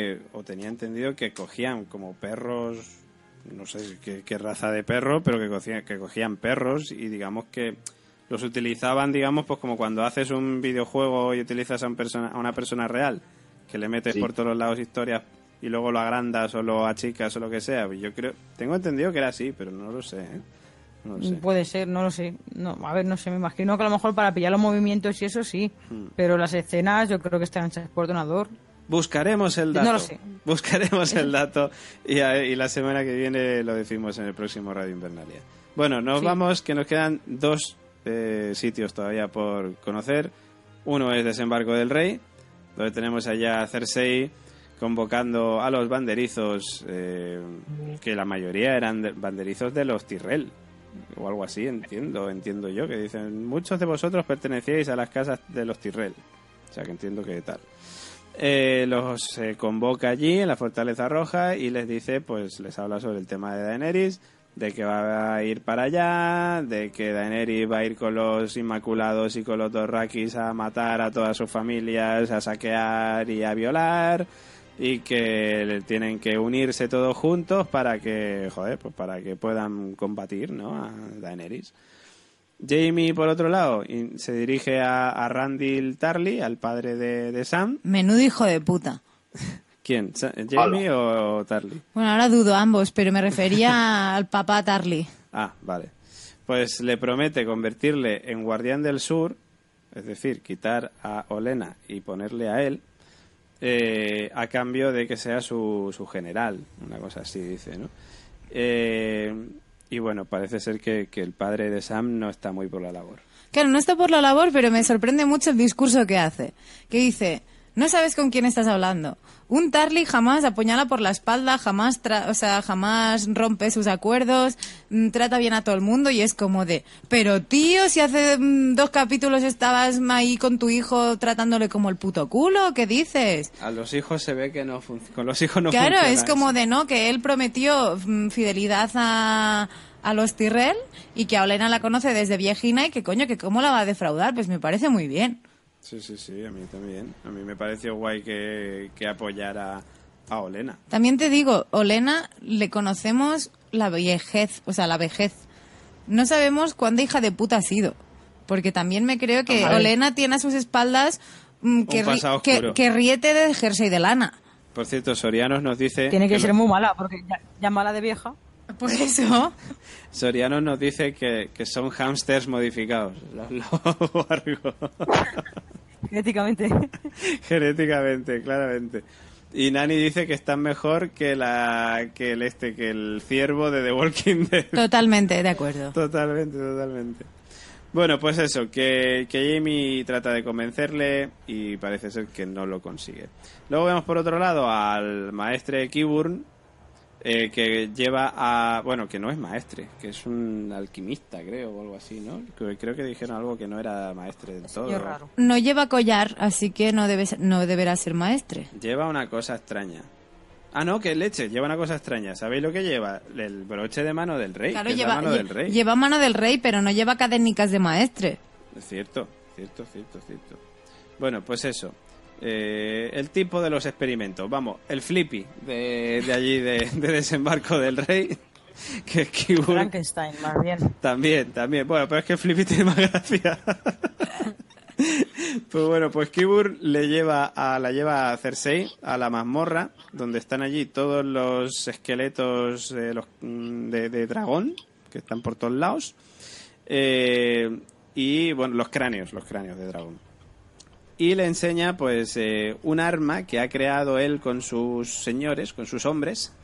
que cogían como perros, no sé qué raza de perro, pero que cogían perros y digamos que los utilizaban, digamos, pues como cuando haces un videojuego y utilizas a una persona real, que le metes por todos los lados historias y luego lo agrandas o lo achicas o lo que sea. Tengo entendido que era así, pero no lo sé, ¿eh? No lo sé. Puede ser, no lo sé. No, a ver, no sé, me imagino que a lo mejor para pillar los movimientos y eso sí, pero las escenas yo creo que están hechas por ordenador. Buscaremos el dato. No lo sé. Buscaremos el dato y la semana que viene lo decimos en el próximo Radio Invernalia. Bueno, nos vamos, que nos quedan 2 sitios todavía por conocer. Uno es Desembarco del Rey, donde tenemos allá a Cersei convocando a los banderizos, que la mayoría eran banderizos de los Tyrell o algo así, entiendo yo, que dicen muchos de vosotros pertenecíais a las casas de los Tyrell, o sea que entiendo que tal. Los convoca allí en la Fortaleza Roja y les dice, pues les habla sobre el tema de Daenerys, de que va a ir para allá, de que Daenerys va a ir con los Inmaculados y con los Dothraki a matar a todas sus familias, a saquear y a violar, y que tienen que unirse todos juntos para que, pues para que puedan combatir, ¿no?, a Daenerys. Jaime, por otro lado, se dirige a Randyll Tarly, al padre de Sam. Menudo hijo de puta. ¿Quién? ¿Jaime o Tarly? Bueno, ahora dudo ambos, pero me refería al papá Tarly. Ah, vale. Pues le promete convertirle en Guardián del Sur, es decir, quitar a Olenna y ponerle a él, a cambio de que sea su general, una cosa así dice, ¿no? Y bueno, parece ser que el padre de Sam no está muy por la labor. Claro, no está por la labor, pero me sorprende mucho el discurso que hace. Que dice, no sabes con quién estás hablando. Un Tarly jamás apuñala por la espalda, jamás rompe sus acuerdos, trata bien a todo el mundo y es como de, pero tío, si hace 2 capítulos estabas ahí con tu hijo tratándole como el puto culo, ¿qué dices? A los hijos se ve que no funciona. Con los hijos no funciona. Claro, es como de no, que él prometió fidelidad a los Tyrell y que a Olenna la conoce desde viejina y que coño, que cómo la va a defraudar, pues me parece muy bien. Sí, a mí también. A mí me pareció guay que apoyara a Olenna. También te digo, Olenna le conocemos la vejez. No sabemos cuánta hija de puta ha sido. Porque también me creo que Olenna tiene a sus espaldas que riete de jersey de lana. Por cierto, Sorianos nos dice... Tiene que ser muy mala, porque ya mala de vieja. Por eso. Sorianos nos dice que son hámsters modificados, los lobos Argo. Genéticamente, claramente. Y Nani dice que están mejor que el ciervo de The Walking Dead. Totalmente, de acuerdo. Totalmente. Bueno, pues eso, que Jaime trata de convencerle y parece ser que no lo consigue. Luego vemos por otro lado al maestre Qyburn, que lleva a... Bueno, que no es maestre, que es un alquimista, creo, o algo así, ¿no? Creo que dijeron algo que no era maestre del todo. Raro. No lleva collar, así que no deberá ser maestre. Lleva una cosa extraña. Ah, no, que leche, lleva una cosa extraña. ¿Sabéis lo que lleva? El broche de mano del rey. Claro, que lleva es la mano del rey. Lleva mano del rey, pero no lleva cadenicas de maestre. Es cierto. Bueno, pues eso. El tipo de los experimentos. Vamos, el Flippy de allí, de Desembarco del Rey. Que es Qyburn. Frankenstein, más bien. También. Bueno, pero es que el Flippy tiene más gracia. Pues bueno, pues Kibur la lleva a Cersei, a la mazmorra, donde están allí todos los esqueletos de dragón, que están por todos lados, y bueno, los cráneos de dragón. Y le enseña pues un arma que ha creado él con sus señores, con sus hombres,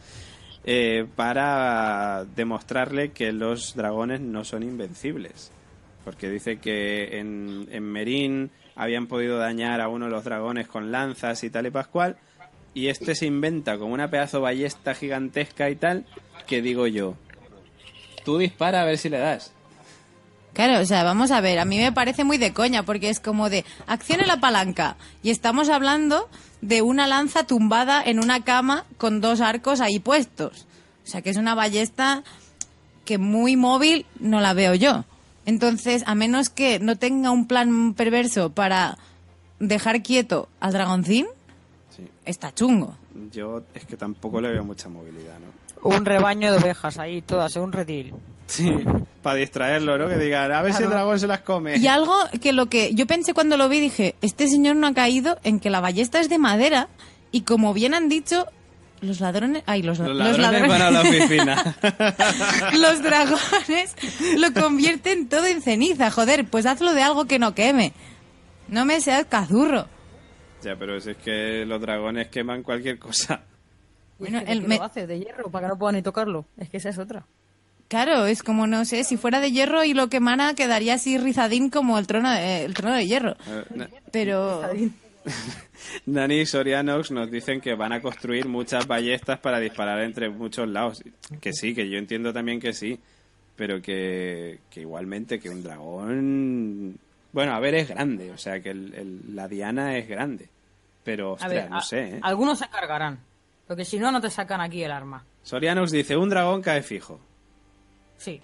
para demostrarle que los dragones no son invencibles. Porque dice que en Meereen habían podido dañar a uno de los dragones con lanzas y tal y pascual, y este se inventa como una pedazo ballesta gigantesca y tal, que digo yo, tú dispara a ver si le das. Claro, o sea, vamos a ver, a mí me parece muy de coña, porque es como de accione la palanca, y estamos hablando de una lanza tumbada en una cama con 2 arcos ahí puestos. O sea, que es una ballesta que muy móvil no la veo yo. Entonces, a menos que no tenga un plan perverso para dejar quieto al dragoncín, Sí. está chungo. Yo es que tampoco le veo mucha movilidad, ¿no? Un rebaño de ovejas ahí, todas en un redil. Sí, para distraerlo, ¿no? Que digan, a ver si el dragón se las come. Y algo que lo que yo pensé cuando lo vi, dije, este señor no ha caído en que la ballesta es de madera y como bien han dicho, los ladrones... Ay, los ladrones van a la oficina. Los dragones lo convierten todo en ceniza, joder, pues hazlo de algo que no queme. No me seas cazurro. Ya, pero si es que los dragones queman cualquier cosa. Bueno, ¿De qué lo hace? ¿De hierro? Para que no puedan ni tocarlo. Es que esa es otra. Claro, es como, no sé, si fuera de hierro y lo quemara quedaría así rizadín como el trono de hierro. Pero... Nani y Sorianox nos dicen que van a construir muchas ballestas para disparar entre muchos lados. Que sí, que yo entiendo también que sí, pero que igualmente que un dragón... Bueno, a ver, es grande, o sea que la diana es grande, pero ostras, A ver, no sé, ¿eh? Algunos se cargarán, porque si no, no te sacan aquí el arma. Sorianox dice, un dragón cae fijo. Sí.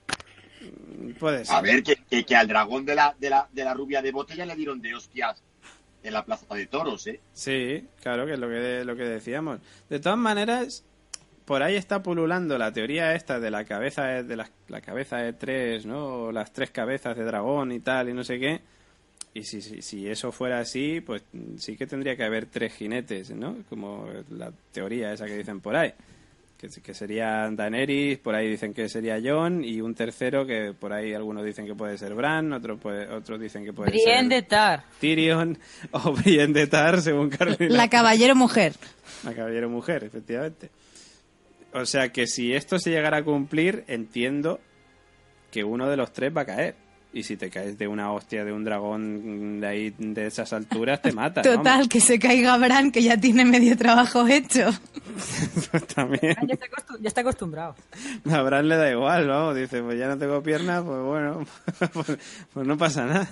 Puede ser. A ver, que al dragón de la rubia de botella le dieron de hostias en la plaza de toros, ¿eh? Sí, claro, que es lo que decíamos. De todas maneras, por ahí está pululando la teoría esta de la cabeza la cabeza de 3, ¿no? O las 3 cabezas de dragón y tal y no sé qué. Y si eso fuera así, pues sí que tendría que haber 3 jinetes, ¿no? Como la teoría esa que dicen por ahí. Que sería Daenerys, por ahí dicen que sería Jon, y un tercero que por ahí algunos dicen que puede ser Bran, otros dicen que puede Brienne de ser Tar. Tyrion o Brienne de Tar, según Carolina. La caballero mujer. La caballero mujer, efectivamente. O sea que si esto se llegara a cumplir, entiendo que uno de los 3 va a caer. Y si te caes de una hostia de un dragón de ahí, de esas alturas, te mata. Total, vamos. que se caiga Bran, que ya tiene medio trabajo hecho. Pues también. Ya está acostumbrado. A Bran le da igual, vamos. Dice, pues ya no tengo piernas, pues bueno, pues no pasa nada.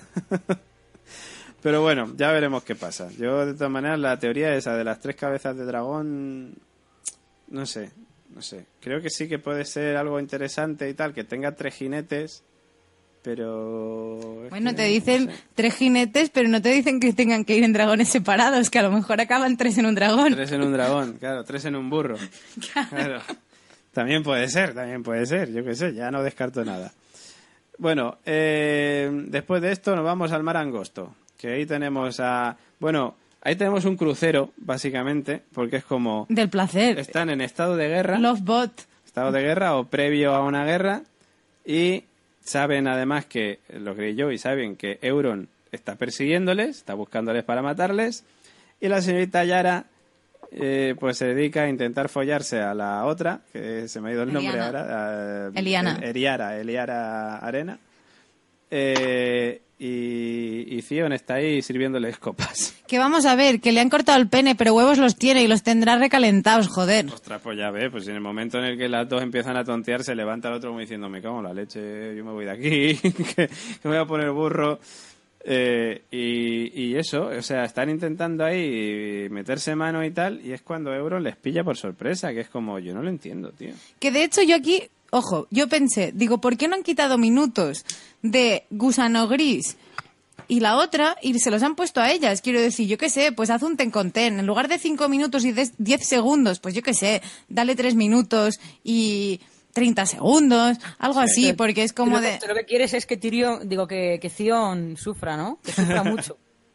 Pero bueno, ya veremos qué pasa. Yo, de todas maneras, la teoría esa de las 3 cabezas de dragón, no sé. Creo que sí que puede ser algo interesante y tal, que tenga 3 jinetes, pero... Bueno, te dicen 3 jinetes, pero no te dicen que tengan que ir en dragones separados, que a lo mejor acaban 3 en un dragón. 3 en un dragón, claro, 3 en un burro. Claro. También puede ser, yo qué sé, ya no descarto nada. Bueno, después de esto nos vamos al Mar Angosto, que ahí tenemos ahí tenemos un crucero, básicamente, porque es como... Del placer. Están en estado de guerra. Lovebot. Estado de guerra o previo a una guerra, y saben además que, los Greyjoy saben que Euron está persiguiéndoles, está buscándoles para matarles, y la señorita Yara pues se dedica a intentar follarse a la otra, que se me ha ido el nombre ahora. Eliara Arena. Y Theon está ahí sirviéndoles copas. Que vamos a ver, que le han cortado el pene, pero huevos los tiene y los tendrá recalentados, joder. Ostras, pues ya ves, pues en el momento en el que las dos empiezan a tontear, se levanta el otro como diciendo, me cago en la leche, yo me voy de aquí, que me voy a poner burro. Y eso, o sea, están intentando ahí meterse mano y tal, y es cuando Euron les pilla por sorpresa, que es como, yo no lo entiendo, tío. Que de hecho yo aquí, ojo, yo pensé, digo, ¿por qué no han quitado minutos de Gusano Gris y la otra y se los han puesto a ellas? Quiero decir, yo qué sé, pues haz un ten con ten. En lugar de 5 minutos y 10 segundos, pues yo qué sé, dale 3 minutos y 30 segundos, algo Sí. así, porque es como de... Lo que quieres es que Tyrion, que Theon sufra, ¿no? Que sufra mucho.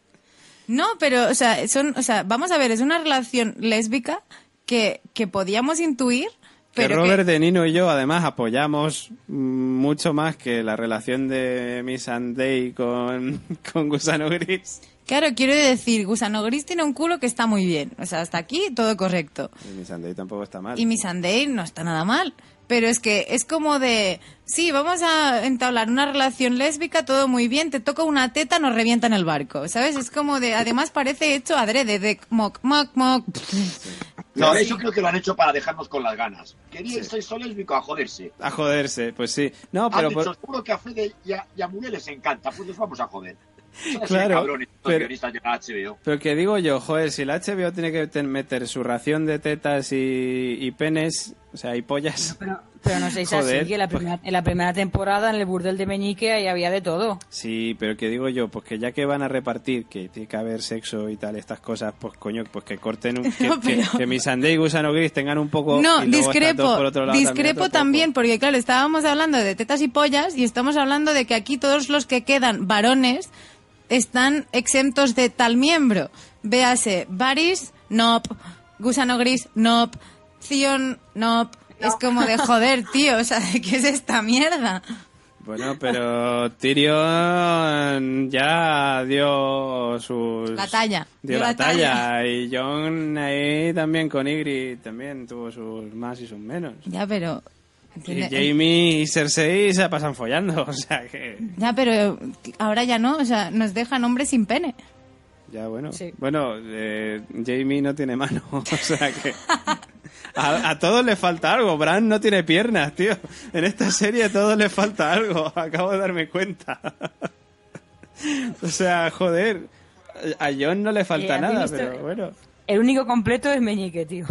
No, pero, o sea, vamos a ver, es una relación lésbica que podíamos intuir, Que pero Robert De Nino y yo, además, apoyamos mucho más que la relación de Miss Sunday con Gusano Gris. Claro, quiero decir, Gusano Gris tiene un culo que está muy bien. O sea, hasta aquí todo correcto. Y Miss Sunday tampoco está mal. Y Miss Sunday no está nada mal. Pero es que es como de, sí, vamos a entablar una relación lésbica, todo muy bien, te toca una teta, nos revienta en el barco, ¿sabes? Es como de, además parece hecho adrede, de moc. No, eso creo que lo han hecho para dejarnos con las ganas. Quería el sexo lésbico a joderse. A joderse, pues sí. No, pero... Han dicho, seguro que a Fede y a Muriel les encanta, pues nos vamos a joder. Claro, Cabrones, los guionistas de la HBO. Pero que digo yo, joder, si la HBO tiene que meter su ración de tetas y penes, o sea, y pollas... Pero no sé si Joder, así, que en la primera temporada en el burdel de Meñique ahí había de todo. Sí, pero que digo yo, pues que ya que van a repartir, que tiene que haber sexo y tal, estas cosas, pues coño, pues que corten que Miss Sunday y Gusano Gris tengan un poco... No, y luego estas dos por otro lado discrepo también, porque claro, estábamos hablando de tetas y pollas y estamos hablando de que aquí todos los que quedan varones están exentos de tal miembro. Véase, Varys, nope, Gusano Gris, nope, Theon, nope. Es como de joder, tío, o sea, ¿qué es esta mierda? Bueno, pero Tyrion ya dio sus... La talla. Dio la talla. Y Jon ahí también con Ygritte también tuvo sus más y sus menos. Ya, pero... Y Jaime y Cersei se pasan follando, o sea que... Ya, pero ahora ya no, o sea, nos dejan hombres sin pene. Ya, bueno. Sí. Bueno, Jaime no tiene mano, o sea que... A todos les falta algo. Bran no tiene piernas, tío. En esta serie a todos les falta algo. Acabo de darme cuenta. O sea, joder. A Jon no le falta nada, pero bueno. El único completo es Meñique, tío.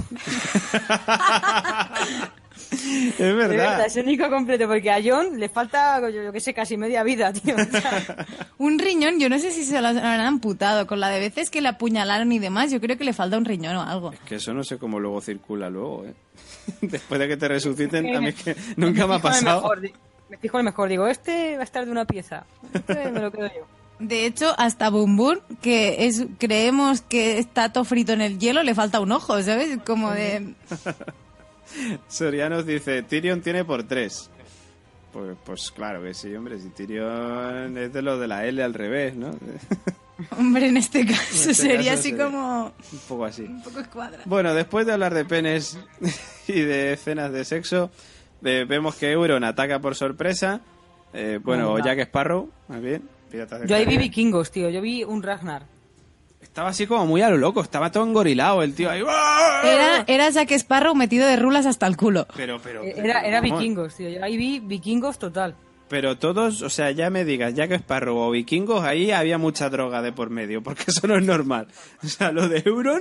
Es verdad. Es el único completo, porque a Jon le falta, yo que sé, casi media vida, tío. O sea, Un riñón, yo no sé si se lo habrán amputado. Con la de veces que le apuñalaron y demás, yo creo que le falta un riñón o algo. Es que eso no sé cómo luego circula luego, ¿eh? Después de que te resuciten, a mí es que nunca me ha pasado. Me fijo el mejor, digo, este va a estar de una pieza. Este me lo quedo yo. De hecho, hasta Boom Boom, que creemos que está todo frito en el hielo, le falta un ojo, ¿sabes? Como de... Sorianos dice, Tyrion tiene por 3. Pues claro que sí, hombre, si Tyrion es de lo de la L al revés, ¿no? Hombre, en este caso sería así como... Un poco así. Un poco escuadra. Bueno, después de hablar de penes y de escenas de sexo, vemos que Euron ataca por sorpresa. O Jack Sparrow, más bien. Yo ahí vi vikingos, tío, yo vi un Ragnar. Estaba así como muy a lo loco, estaba todo engorilado el tío ahí. Era Jack Sparrow metido de rulas hasta el culo. Era vikingos, tío, yo ahí vi vikingos total. Pero todos, o sea, ya me digas, Jack Sparrow o vikingos, ahí había mucha droga de por medio, porque eso no es normal. O sea, lo de Euron...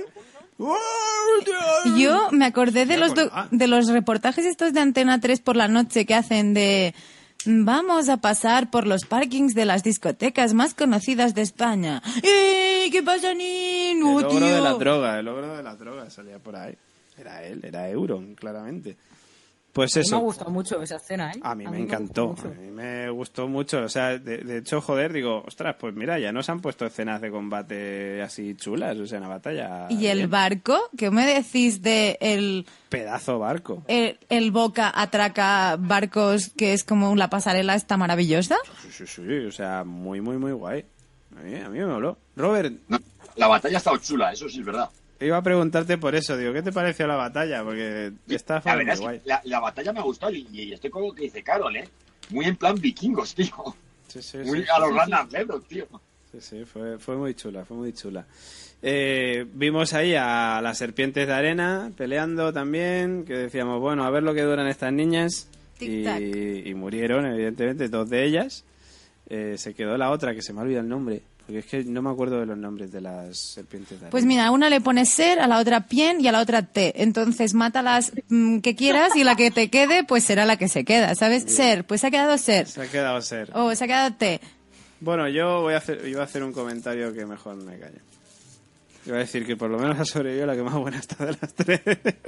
Yo me acordé de los reportajes estos de Antena 3 por la noche que hacen de... Vamos a pasar por los parkings de las discotecas más conocidas de España. ¿Qué pasa, Nino, el tío? El ogro de la droga salía por ahí. Era él, era Euron, claramente. Pues eso. Me ha gustado mucho esa escena, ¿eh? A mí me encantó, a mí me gustó mucho. O sea, de hecho, joder, digo, ostras, pues mira, ya nos han puesto escenas de combate así chulas, o sea, una batalla. ¿Y el bien. barco? ¿Qué me decís de el Pedazo barco. el Boca atraca barcos, que es como la pasarela esta maravillosa? Sí, o sea, muy, muy, muy guay. A mí me moló. Robert, No, la batalla ha estado chula, eso sí es verdad. iba a preguntarte por eso, digo, ¿qué te pareció la batalla? Porque está La verdad muy es guay. que la batalla me ha gustado y estoy con lo que dice Carol, ¿eh? Muy en plan vikingos, tío. Sí, Muy a los Ragnar Lodbrok, tío. Sí, fue muy chula, fue muy chula. Vimos ahí a las serpientes de arena peleando también, que decíamos, bueno, a ver lo que duran estas niñas. Y murieron, evidentemente, 2 de ellas. Se quedó la otra, que se me ha olvidado el nombre, porque es que no me acuerdo de los nombres de las serpientes de arena. Pues mira, a una le pones ser, a la otra pien y a la otra te. Entonces mátalas que quieras y la que te quede, pues será la que se queda, ¿sabes? Bien. Ser, pues se ha quedado ser. Se ha quedado ser. O se ha quedado te. Bueno, iba a hacer un comentario que mejor me callo. Iba a decir que por lo menos ha sobrevivido la que más buena está de las 3.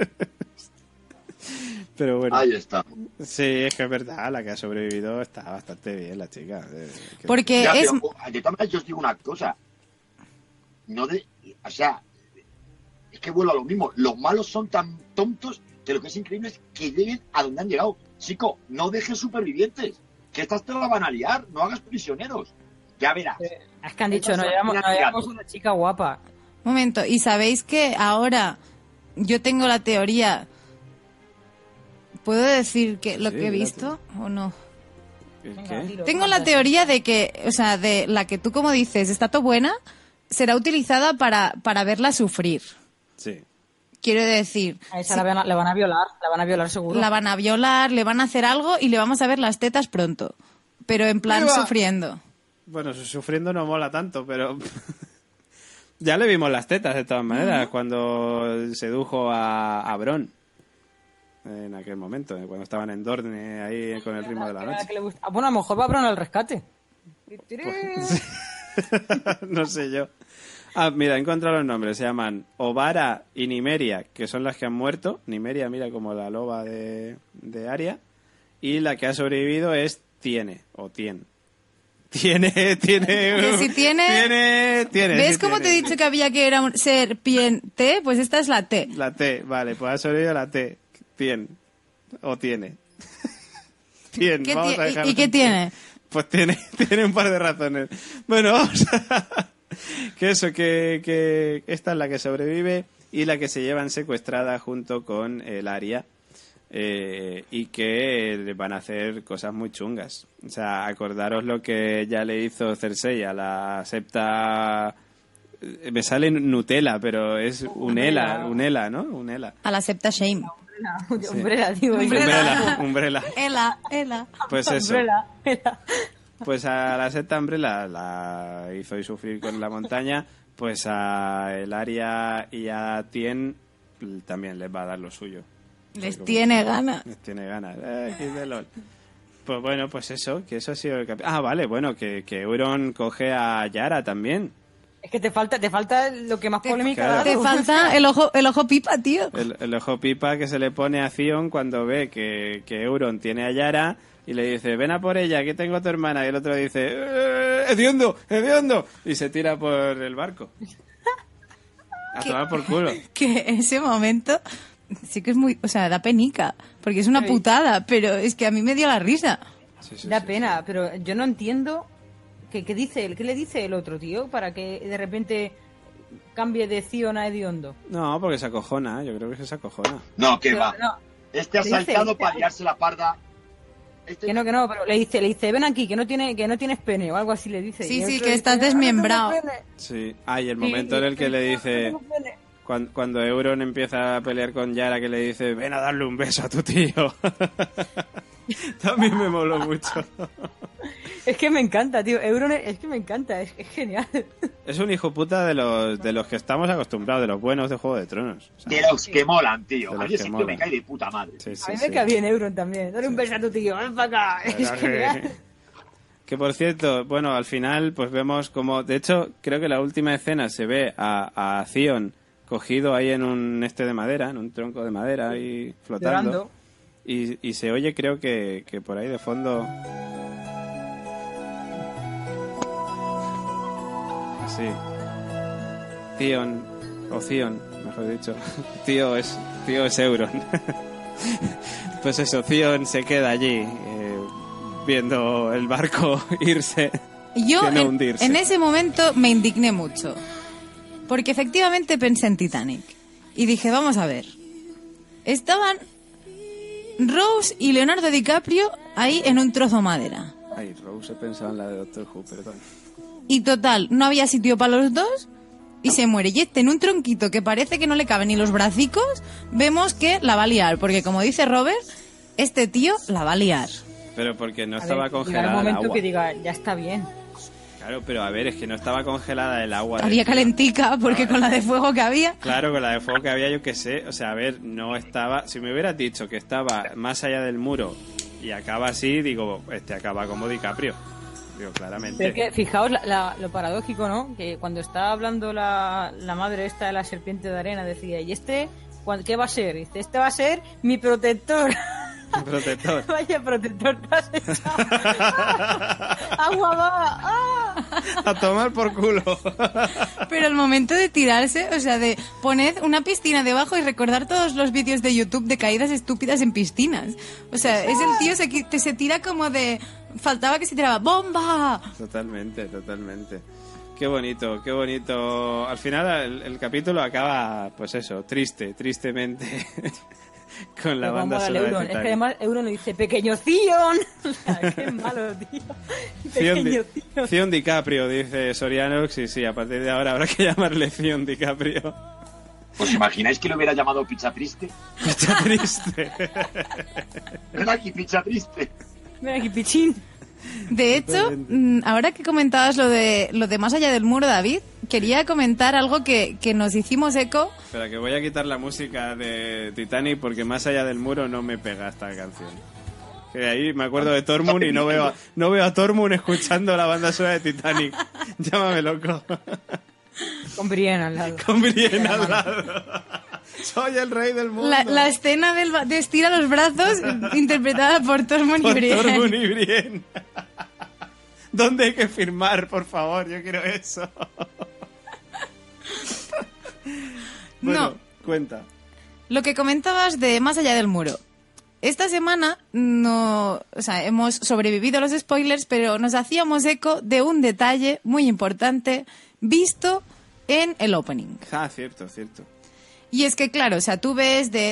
Pero bueno. Ahí está. Sí, es que es verdad, la que ha sobrevivido está bastante bien, la chica. Porque Ya, es... pero, de todas maneras, yo os digo una cosa. o sea, es que vuelvo a lo mismo. Los malos son tan tontos que lo que es increíble es que lleguen a donde han llegado. Chico, no dejes supervivientes, que estas te la van a liar, no hagas prisioneros. Ya verás. Es que han dicho, no llevamos una chica guapa. Momento, ¿y sabéis que ahora yo tengo la teoría? ¿Puedo decir que lo que he visto o no? ¿Qué? Tengo la teoría de que, o sea, de la que tú como dices, está todo buena, será utilizada para verla sufrir. Sí. Quiero decir... A esa la van a violar seguro. La van a violar, le van a hacer algo y le vamos a ver las tetas pronto. Pero en plan sufriendo. Bueno, sufriendo no mola tanto, pero... ya le vimos las tetas de todas maneras cuando sedujo a Bron. En aquel momento, cuando estaban en Dorne ahí con el ritmo de la noche. Bueno, a lo mejor va Bron al rescate. No sé yo. Ah, mira, he encontrado los nombres. Se llaman Ovara y Nimeria, que son las que han muerto. Nimeria, mira, como la loba de Arya. Y la que ha sobrevivido es Tiene, o Tien. Tiene. Que si tiene... ¿Ves cómo te he dicho que había que era un serpiente? Pues esta es la T. La T, vale, pues ha sobrevivido la T. Tien. O tiene. Tien, vamos a dejarlo. ¿Y qué tiene? Pues tiene un par de razones. Bueno, vamos a... que eso, que esta es la que sobrevive y la que se llevan secuestrada junto con el Arya. Y que le van a hacer cosas muy chungas. O sea, acordaros lo que ya le hizo Cersei a la septa... Me sale Nutella, pero es Unela, ¿no? Unela. A la septa Shame. Umbrella, digo. Umbrella. Ela. Pues eso. Umbrella. Pues a la septa Umbrella la hizo sufrir con la montaña, pues a el Arya y a Tien también les va a dar lo suyo. Les tiene ganas. Les tiene ganas. De LOL. Pues bueno, pues eso, que eso ha sido el capítulo. Ah, vale, bueno, que Euron coge a Yara también. Es que te falta lo que más polémica da. Te falta el ojo pipa, tío. El ojo pipa que se le pone a Theon cuando ve que Euron tiene a Yara y le dice, ven a por ella, que tengo a tu hermana. Y el otro dice, ¡Hediondo! Y se tira por el barco. A tomar por culo. Que ese momento sí que es muy... O sea, da penica, porque es una putada, pero es que a mí me dio la risa. Sí, da pena, pero yo no entiendo... ¿Qué le dice el otro, tío? Para que de repente cambie de Theon a Hediondo. No, porque se acojona, yo creo que se acojona. No, que pero, va. No. Este ha saltado para liarse la parda. Que no, pero le dice, ven aquí, que no tienes pene, o algo así le dice. Sí, que estás desmembrado. Sí, y el momento en el que le dice... Cuando Euron empieza a pelear con Yara, que le dice, ven a darle un beso a tu tío. También me moló mucho. Es que me encanta, tío. Euron es que me encanta, es genial. Es un hijo puta de los que estamos acostumbrados, de los buenos de Juego de Tronos. O sea, de los que molan, tío. A mí ese tío me cae de puta madre. Sí, a mí me cae bien Euron también. Dale un beso a tu tío, ven para acá. Es genial. Que por cierto, bueno, al final pues vemos como... De hecho, creo que la última escena se ve a Theon cogido ahí en un de madera, en un tronco de madera ahí flotando. Y se oye, creo que por ahí de fondo... Así. Theon, mejor dicho. Tío es Euron. Pues eso, Theon se queda allí viendo el barco irse. Yo no hundirse. En ese momento me indigné mucho. Porque efectivamente pensé en Titanic. Y dije, vamos a ver. Estaban Rose y Leonardo DiCaprio ahí en un trozo de madera. Ay, Rose he pensado en la de Doctor Who, perdón. Y total, no había sitio para los dos y se muere. Y en un tronquito que parece que no le caben ni los bracicos, vemos que la va a liar. Porque como dice Robert, este tío la va a liar. Pero porque no estaba congelada el momento el agua. Que diga, ya está bien. Claro, pero a ver, es que no estaba congelada el agua. Había calentica, porque con la de fuego que había... Claro, con la de fuego que había, yo qué sé. O sea, a ver, no estaba... Si me hubieras dicho que estaba más allá del muro y acaba así, digo, acaba como DiCaprio. Digo, claramente. Pero es que, fijaos lo paradójico, ¿no? Que cuando estaba hablando la madre esta de la serpiente de arena, decía, ¿y qué va a ser? Dice, este va a ser mi protector. Protector. Vaya protector te has echado. ¡Agua va! ¡Ah! A tomar por culo. Pero el momento de tirarse, o sea, de poner una piscina debajo y recordar todos los vídeos de YouTube de caídas estúpidas en piscinas. O sea, es el tío se tira como de... Faltaba que se tiraba ¡bomba! Totalmente. Qué bonito. Al final el capítulo acaba, pues eso, tristemente, con la banda sonora de Titanic. Es que además Euron le dice, pequeño Theon. Qué malo, tío. Pequeño Theon. Theon DiCaprio, dice Soriano. Sí, a partir de ahora habrá que llamarle Theon DiCaprio. ¿Os imagináis que lo hubiera llamado Picha Triste? Picha Triste. Ven aquí, Picha Triste. Ven aquí, pichín. De hecho, ahora que comentabas lo de Más allá del muro, David, quería comentar algo que nos hicimos eco. Espera, que voy a quitar la música de Titanic porque Más allá del muro no me pega esta canción. Que ahí me acuerdo de Tormund y no veo a Tormund escuchando la banda sonora de Titanic. Llámame loco. Con Brienne al lado. Soy el rey del mundo. La escena de estira los brazos interpretada por Tormund y Brienne. ¿Dónde hay que firmar, por favor? Yo quiero eso. Bueno, no. Cuenta. Lo que comentabas de Más allá del muro. Esta semana hemos sobrevivido a los spoilers, pero nos hacíamos eco de un detalle muy importante visto en el opening. Ah, cierto. Y es que, claro, o sea, tú ves de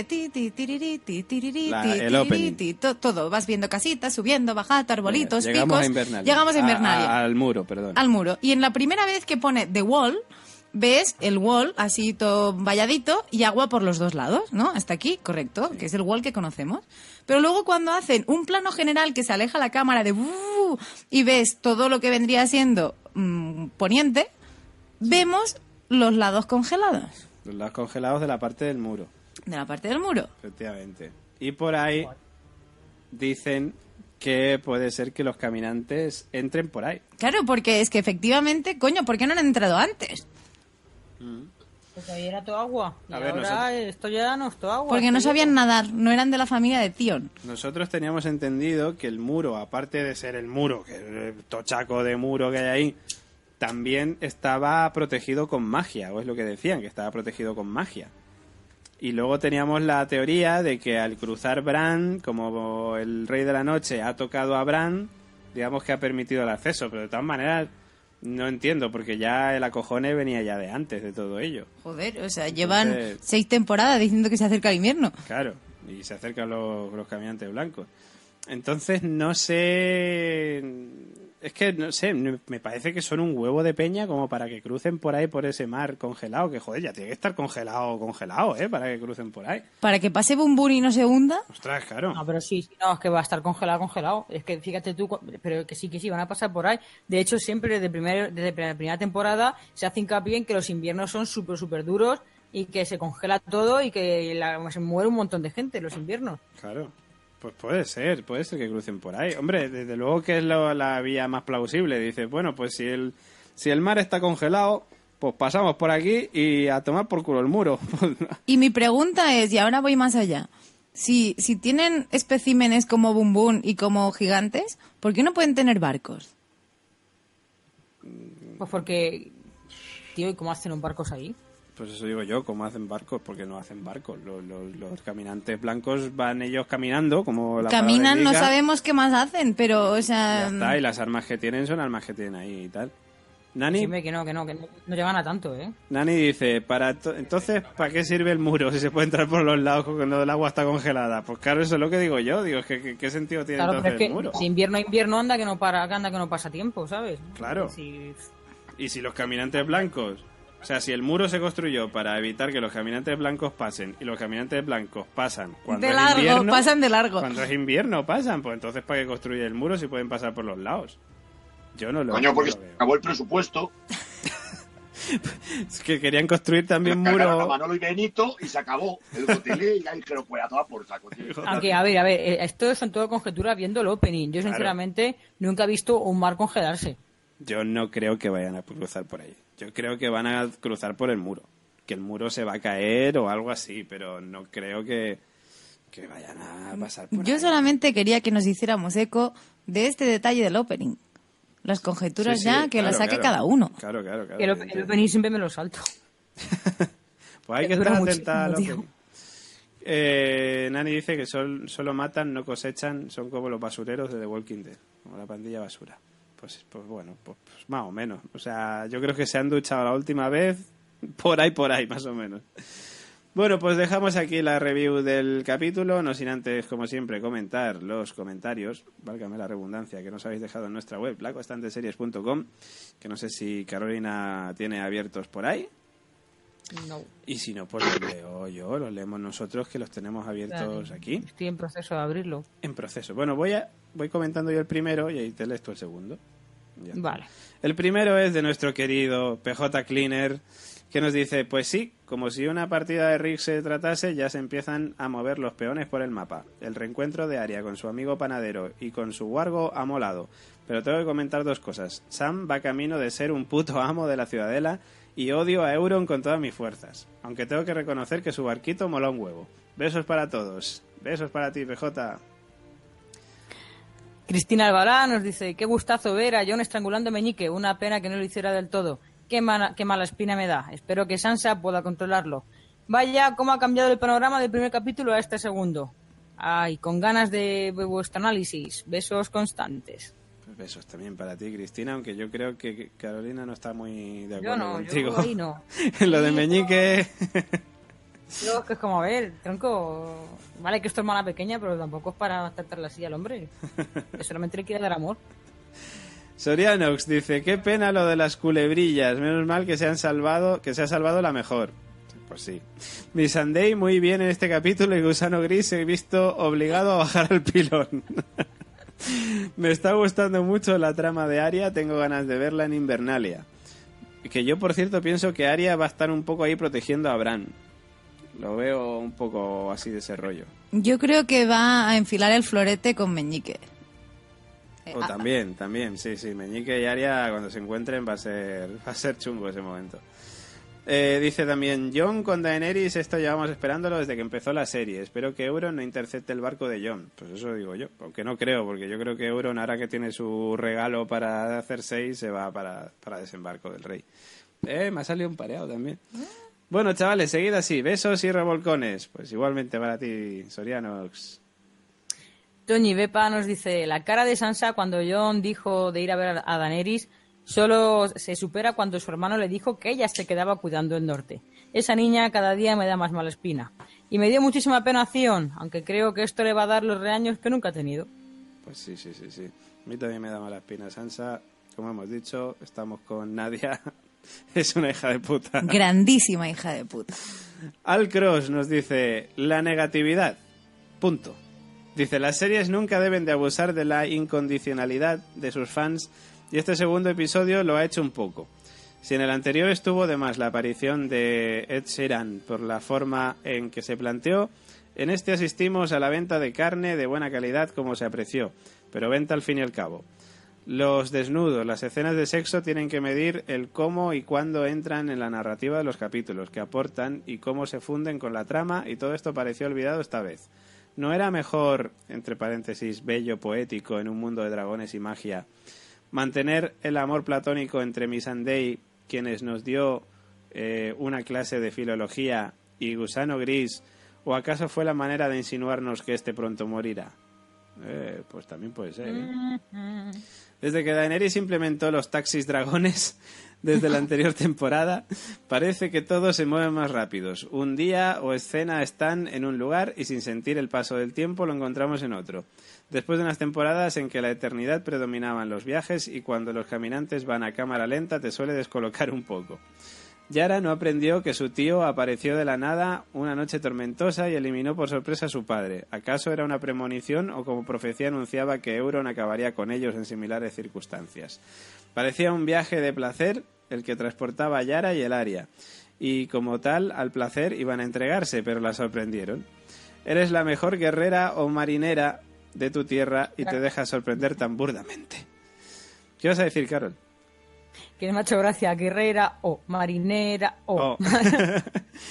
el opening. Todo. Vas viendo casitas, subiendo, bajando, arbolitos, Llegamos picos. a Invernalia. Llegamos a Invernalia. Al muro, perdón. Al muro. Y en la primera vez que pone The Wall, ves el wall así todo valladito y agua por los dos lados, ¿no? Hasta aquí, correcto, sí. Que es el wall que conocemos. Pero luego cuando hacen un plano general que se aleja la cámara de y ves todo lo que vendría siendo poniente, vemos los lados congelados. Los lados congelados de la parte del muro. De la parte del muro. Efectivamente. Y por ahí dicen que puede ser que los caminantes entren por ahí. Claro, porque es que efectivamente, coño, ¿por qué no han entrado antes? Porque ahí era todo agua. Y A ver, ahora esto ya no es todo agua. Porque no sabían nadar, no eran de la familia de Theon. Nosotros teníamos entendido que el muro, aparte de ser el muro, que el tochaco de muro que hay ahí, también estaba protegido con magia, o es lo que decían, que estaba protegido con magia. Y luego teníamos la teoría de que al cruzar Bran, como el Rey de la Noche ha tocado a Bran, digamos que ha permitido el acceso, pero de todas maneras no entiendo, porque ya el acojone venía ya de antes de todo ello. Joder, o sea, llevan 6 temporadas diciendo que se acerca el invierno. Claro, y se acercan los caminantes blancos. Entonces no sé... Es que, no sé, me parece que son un huevo de peña como para que crucen por ahí por ese mar congelado, que joder, ya tiene que estar congelado, para que crucen por ahí. Para que pase Bum Bum y no se hunda. Ostras, claro. No, pero sí, no, es que va a estar congelado. Es que fíjate tú, pero que sí, van a pasar por ahí. De hecho, siempre desde la primera temporada se hace hincapié en que los inviernos son súper duros y que se congela todo y que se muere un montón de gente en los inviernos. Claro. Pues puede ser que crucen por ahí. Hombre, desde luego que es la vía más plausible. Dices, bueno, pues si el mar está congelado, pues pasamos por aquí y a tomar por culo el muro. Y mi pregunta es, y ahora voy más allá, si tienen especímenes como Bum Bum y como gigantes, ¿por qué no pueden tener barcos? Pues porque, tío, ¿y cómo hacen los barcos ahí? Pues eso digo yo, ¿cómo hacen barcos? Porque no hacen barcos. Los caminantes blancos van ellos caminando, como la caminan, no sabemos qué más hacen, pero, o sea... Ya está, y las armas que tienen son armas que tienen ahí y tal. Nani... Sí, que no llegan a tanto, ¿eh? Nani dice, entonces, ¿para qué sirve el muro si se puede entrar por los lados cuando el agua está congelada? Pues claro, eso es lo que digo yo. Digo, ¿qué sentido tiene claro, entonces pero es el muro? Si invierno a invierno anda que no pasa tiempo, ¿sabes? Claro. Y si los caminantes blancos... O sea, si el muro se construyó para evitar que los caminantes blancos pasen y los caminantes blancos pasan cuando es invierno... pasan de largo. Cuando es invierno pasan, pues entonces ¿para qué construye el muro si pueden pasar por los lados? Yo no lo Coño, porque no lo veo. acabó el presupuesto. Es que querían construir también muro... a Manolo y Benito y se acabó el hotelé y ahí que lo fuera toda por saco, tío. Aunque, a ver, esto son todo conjeturas viendo el opening. Yo, sinceramente, nunca he visto un mar congelarse. Yo no creo que vayan a cruzar por ahí. Yo creo que van a cruzar por el muro. Que el muro se va a caer o algo así, pero no creo que vayan a pasar por ahí. Yo solamente quería que nos hiciéramos eco de este detalle del opening. Las conjeturas Sí, ya, que claro, las saque claro. cada uno. Claro. El opening siempre me lo salto. Pues hay que Dura estar atenta al muchísimo, opening. Nani dice que solo matan, no cosechan, son como los basureros de The Walking Dead, como la pandilla basura. Pues bueno, pues más o menos. O sea, yo creo que se han duchado la última vez por ahí, más o menos. Bueno, pues dejamos aquí la review del capítulo, no sin antes, como siempre, comentar los comentarios, válgame la redundancia, que nos habéis dejado en nuestra web, laconstanteseries.com, que no sé si Carolina tiene abiertos por ahí. No. Y si no, pues los leo yo, los leemos nosotros, que los tenemos abiertos aquí. Estoy en proceso de abrirlo. En proceso. Bueno, voy comentando yo el primero y ahí te lees tú el segundo. Ya está. Vale. El primero es de nuestro querido PJ Cleaner, que nos dice, pues sí, como si una partida de Rick se tratase, ya se empiezan a mover los peones por el mapa. El reencuentro de Arya con su amigo panadero y con su wargo ha molado. Pero tengo que comentar dos cosas. Sam va camino de ser un puto amo de la ciudadela y odio a Euron con todas mis fuerzas. Aunque tengo que reconocer que su barquito mola un huevo. Besos para todos. Besos para ti, PJ. Cristina Albalá nos dice, qué gustazo ver a Jon estrangulando a Meñique, una pena que no lo hiciera del todo. Qué mala espina me da. Espero que Sansa pueda controlarlo. Vaya, cómo ha cambiado el panorama del primer capítulo a este segundo. Ay, con ganas de vuestro análisis. Besos constantes. Pues besos también para ti, Cristina, aunque yo creo que Carolina no está muy de Yo acuerdo no, contigo. yo ahí no. En lo de Meñique. Yo es que es como, a ver, tronco, vale que esto es mala pequeña, pero tampoco es para tratarla así al hombre. Que solamente le quiere dar amor. Sorianox dice, qué pena lo de las culebrillas, menos mal que se ha salvado la mejor. Pues sí. Missandei muy bien en este capítulo y Gusano Gris se ha visto obligado a bajar al pilón. Me está gustando mucho la trama de Arya, tengo ganas de verla en Invernalia. Que yo, por cierto, pienso que Arya va a estar un poco ahí protegiendo a Bran. Lo veo un poco así de ese rollo. Yo creo que va a enfilar el florete con Meñique. O también, sí, Meñique y Arya cuando se encuentren va a ser chungo ese momento. Dice también, Jon con Daenerys, esto llevamos esperándolo desde que empezó la serie. Espero que Euron no intercepte el barco de Jon. Pues eso digo yo, aunque no creo, porque yo creo que Euron, ahora que tiene su regalo para hacer 6, se va para desembarco del rey. Me ha salido un pareado también. Bueno, chavales, seguid así. Besos y revolcones. Pues igualmente para ti, Sorianox. Toñi Bepa nos dice, la cara de Sansa cuando Jon dijo de ir a ver a Daenerys solo se supera cuando su hermano le dijo que ella se quedaba cuidando el norte. Esa niña cada día me da más mala espina. Y me dio muchísima pena Theon, aunque creo que esto le va a dar los reaños que nunca ha tenido. Pues sí. A mí también me da mala espina Sansa. Como hemos dicho, estamos con Nadia. Es una hija de puta. Grandísima hija de puta. Al Cross nos dice, la negatividad. Punto. Dice, las series nunca deben de abusar de la incondicionalidad de sus fans y este segundo episodio lo ha hecho un poco. Si en el anterior estuvo de más la aparición de Ed Sheeran por la forma en que se planteó, en este asistimos a la venta de carne de buena calidad como se apreció, pero venta al fin y al cabo. Los desnudos, las escenas de sexo tienen que medir el cómo y cuándo entran en la narrativa de los capítulos, que aportan y cómo se funden con la trama, y todo esto pareció olvidado esta vez. ¿No era mejor, entre paréntesis, bello, poético, en un mundo de dragones y magia, mantener el amor platónico entre Missandei, quienes nos dio una clase de filología, y Gusano Gris, o acaso fue la manera de insinuarnos que este pronto morirá? Pues también puede ser, ¿eh? Desde que Daenerys implementó los taxis dragones desde la anterior temporada, parece que todos se mueven más rápidos. Un día o escena están en un lugar y sin sentir el paso del tiempo lo encontramos en otro. Después de unas temporadas en que la eternidad predominaban los viajes y cuando los caminantes van a cámara lenta te suele descolocar un poco. Yara no aprendió que su tío apareció de la nada una noche tormentosa y eliminó por sorpresa a su padre. ¿Acaso era una premonición o como profecía anunciaba que Euron acabaría con ellos en similares circunstancias? Parecía un viaje de placer el que transportaba a Yara y el Arya, y como tal al placer iban a entregarse, pero la sorprendieron. Eres la mejor guerrera o marinera de tu tierra y te dejas sorprender tan burdamente. ¿Qué vas a decir, Carol? Que me ha hecho gracia, guerrera o marinera o...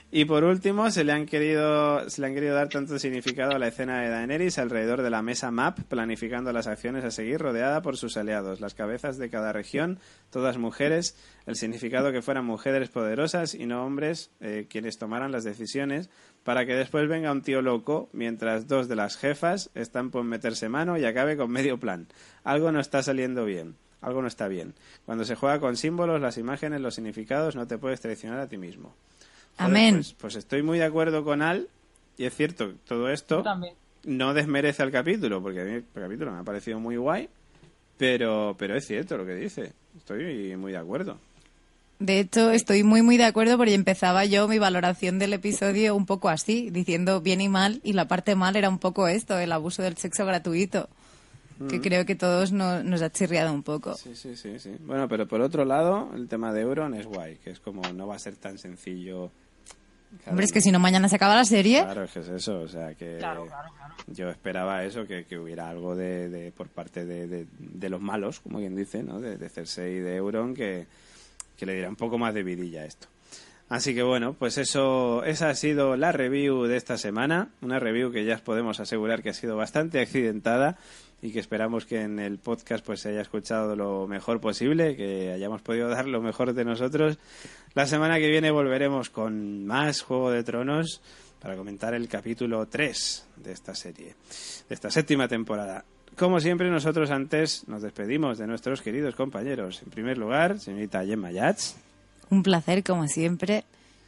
Y por último, se le han querido dar tanto significado a la escena de Daenerys alrededor de la mesa Map, planificando las acciones a seguir, rodeada por sus aliados, las cabezas de cada región, todas mujeres, el significado que fueran mujeres poderosas y no hombres quienes tomaran las decisiones, para que después venga un tío loco, mientras dos de las jefas están por meterse mano y acabe con medio plan. Algo no está saliendo bien. Algo no está bien. Cuando se juega con símbolos, las imágenes, los significados, no te puedes traicionar a ti mismo. Joder, Amén. Pues estoy muy de acuerdo con Al, y es cierto, todo esto no desmerece al capítulo, porque a mí el capítulo me ha parecido muy guay, pero es cierto lo que dice. Estoy muy de acuerdo. De hecho, estoy muy de acuerdo porque empezaba yo mi valoración del episodio un poco así, diciendo bien y mal, y la parte mal era un poco esto, el abuso del sexo gratuito, que creo que todos nos ha chirriado un poco. Sí. Bueno, pero por otro lado, el tema de Euron es guay, que es como no va a ser tan sencillo. Hombre, es que si no mañana se acaba la serie. Claro, es que es eso, o sea que Claro. yo esperaba eso, que hubiera algo de por parte de los malos, como quien dice, ¿no? De Cersei y de Euron, que le diera un poco más de vidilla a esto. Así que bueno, pues esa ha sido la review de esta semana, una review que ya os podemos asegurar que ha sido bastante accidentada y que esperamos que en el podcast pues se haya escuchado lo mejor posible, que hayamos podido dar lo mejor de nosotros. La semana que viene volveremos con más Juego de Tronos para comentar el capítulo 3 de esta serie, de esta 7ª temporada. Como siempre, nosotros antes nos despedimos de nuestros queridos compañeros. En primer lugar, señorita Gemma Yats. Un placer, como siempre,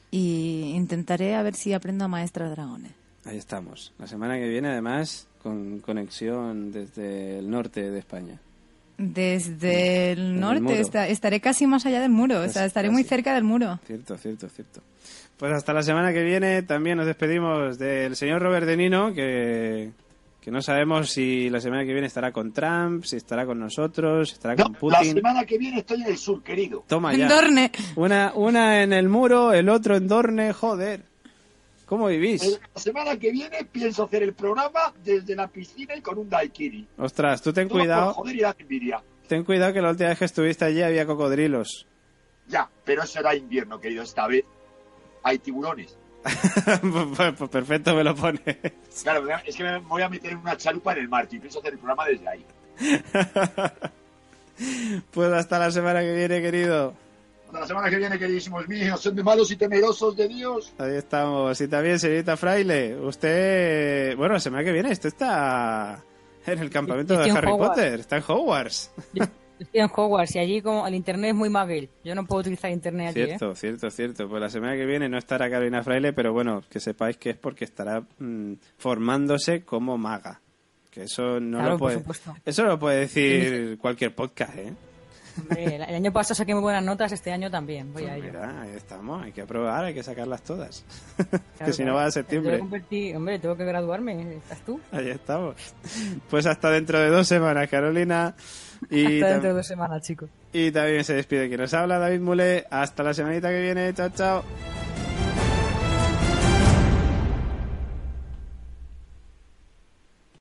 y intentaré a ver si aprendo a maestrar dragones. Ahí estamos. La semana que viene, además, con conexión desde el norte de España. Desde el el norte, muro. estaré casi más allá del muro, o sea, estaré muy cerca del muro. Cierto. Pues hasta la semana que viene también nos despedimos del señor Robert De Nino, que no sabemos si la semana que viene estará con Trump, si estará con nosotros, si estará con La Putin. semana que viene estoy en el sur, querido. Toma En ya. Dorne. Una en el muro, el otro en Dorne, joder. ¿Cómo vivís? La semana que viene pienso hacer el programa desde la piscina y con un daiquiri. Ostras, tú ten Todo por cuidado. joder y dar envidia. Ten cuidado que la última vez que estuviste allí había cocodrilos. Ya, pero eso era invierno, querido. Esta vez hay tiburones. Pues perfecto, me lo pones. Claro, es que me voy a meter en una chalupa en el mar y pienso hacer el programa desde ahí. Pues hasta la semana que viene, querido. Hasta la semana que viene, queridísimos míos, son de malos y temerosos de Dios. Ahí estamos. Y también, señorita Fraile, usted... Bueno, la semana que viene, usted está en el campamento de Estoy en Harry Hogwarts. Potter. Está en Hogwarts. Estoy en Hogwarts y allí como el internet es muy móvil. Yo no puedo utilizar internet allí, Cierto. Pues la semana que viene no estará Carolina Fraile, pero bueno, que sepáis que es porque estará formándose como maga. Que eso no Claro, lo por puede... supuesto. Eso lo puede decir cualquier podcast, ¿eh? Hombre, el año pasado saqué muy buenas notas, este año también. Voy a ello. Mira, ahí estamos, hay que probar, hay que sacarlas todas. Claro, que si no va a septiembre. Hombre, tengo que graduarme, ¿estás tú? Ahí estamos. Pues hasta dentro de 2 semanas, Carolina. Y, Hasta dentro de 2 semanas, chicos. y también se despide quien nos habla, David Mulé. Hasta la semanita que viene. Chao, chao.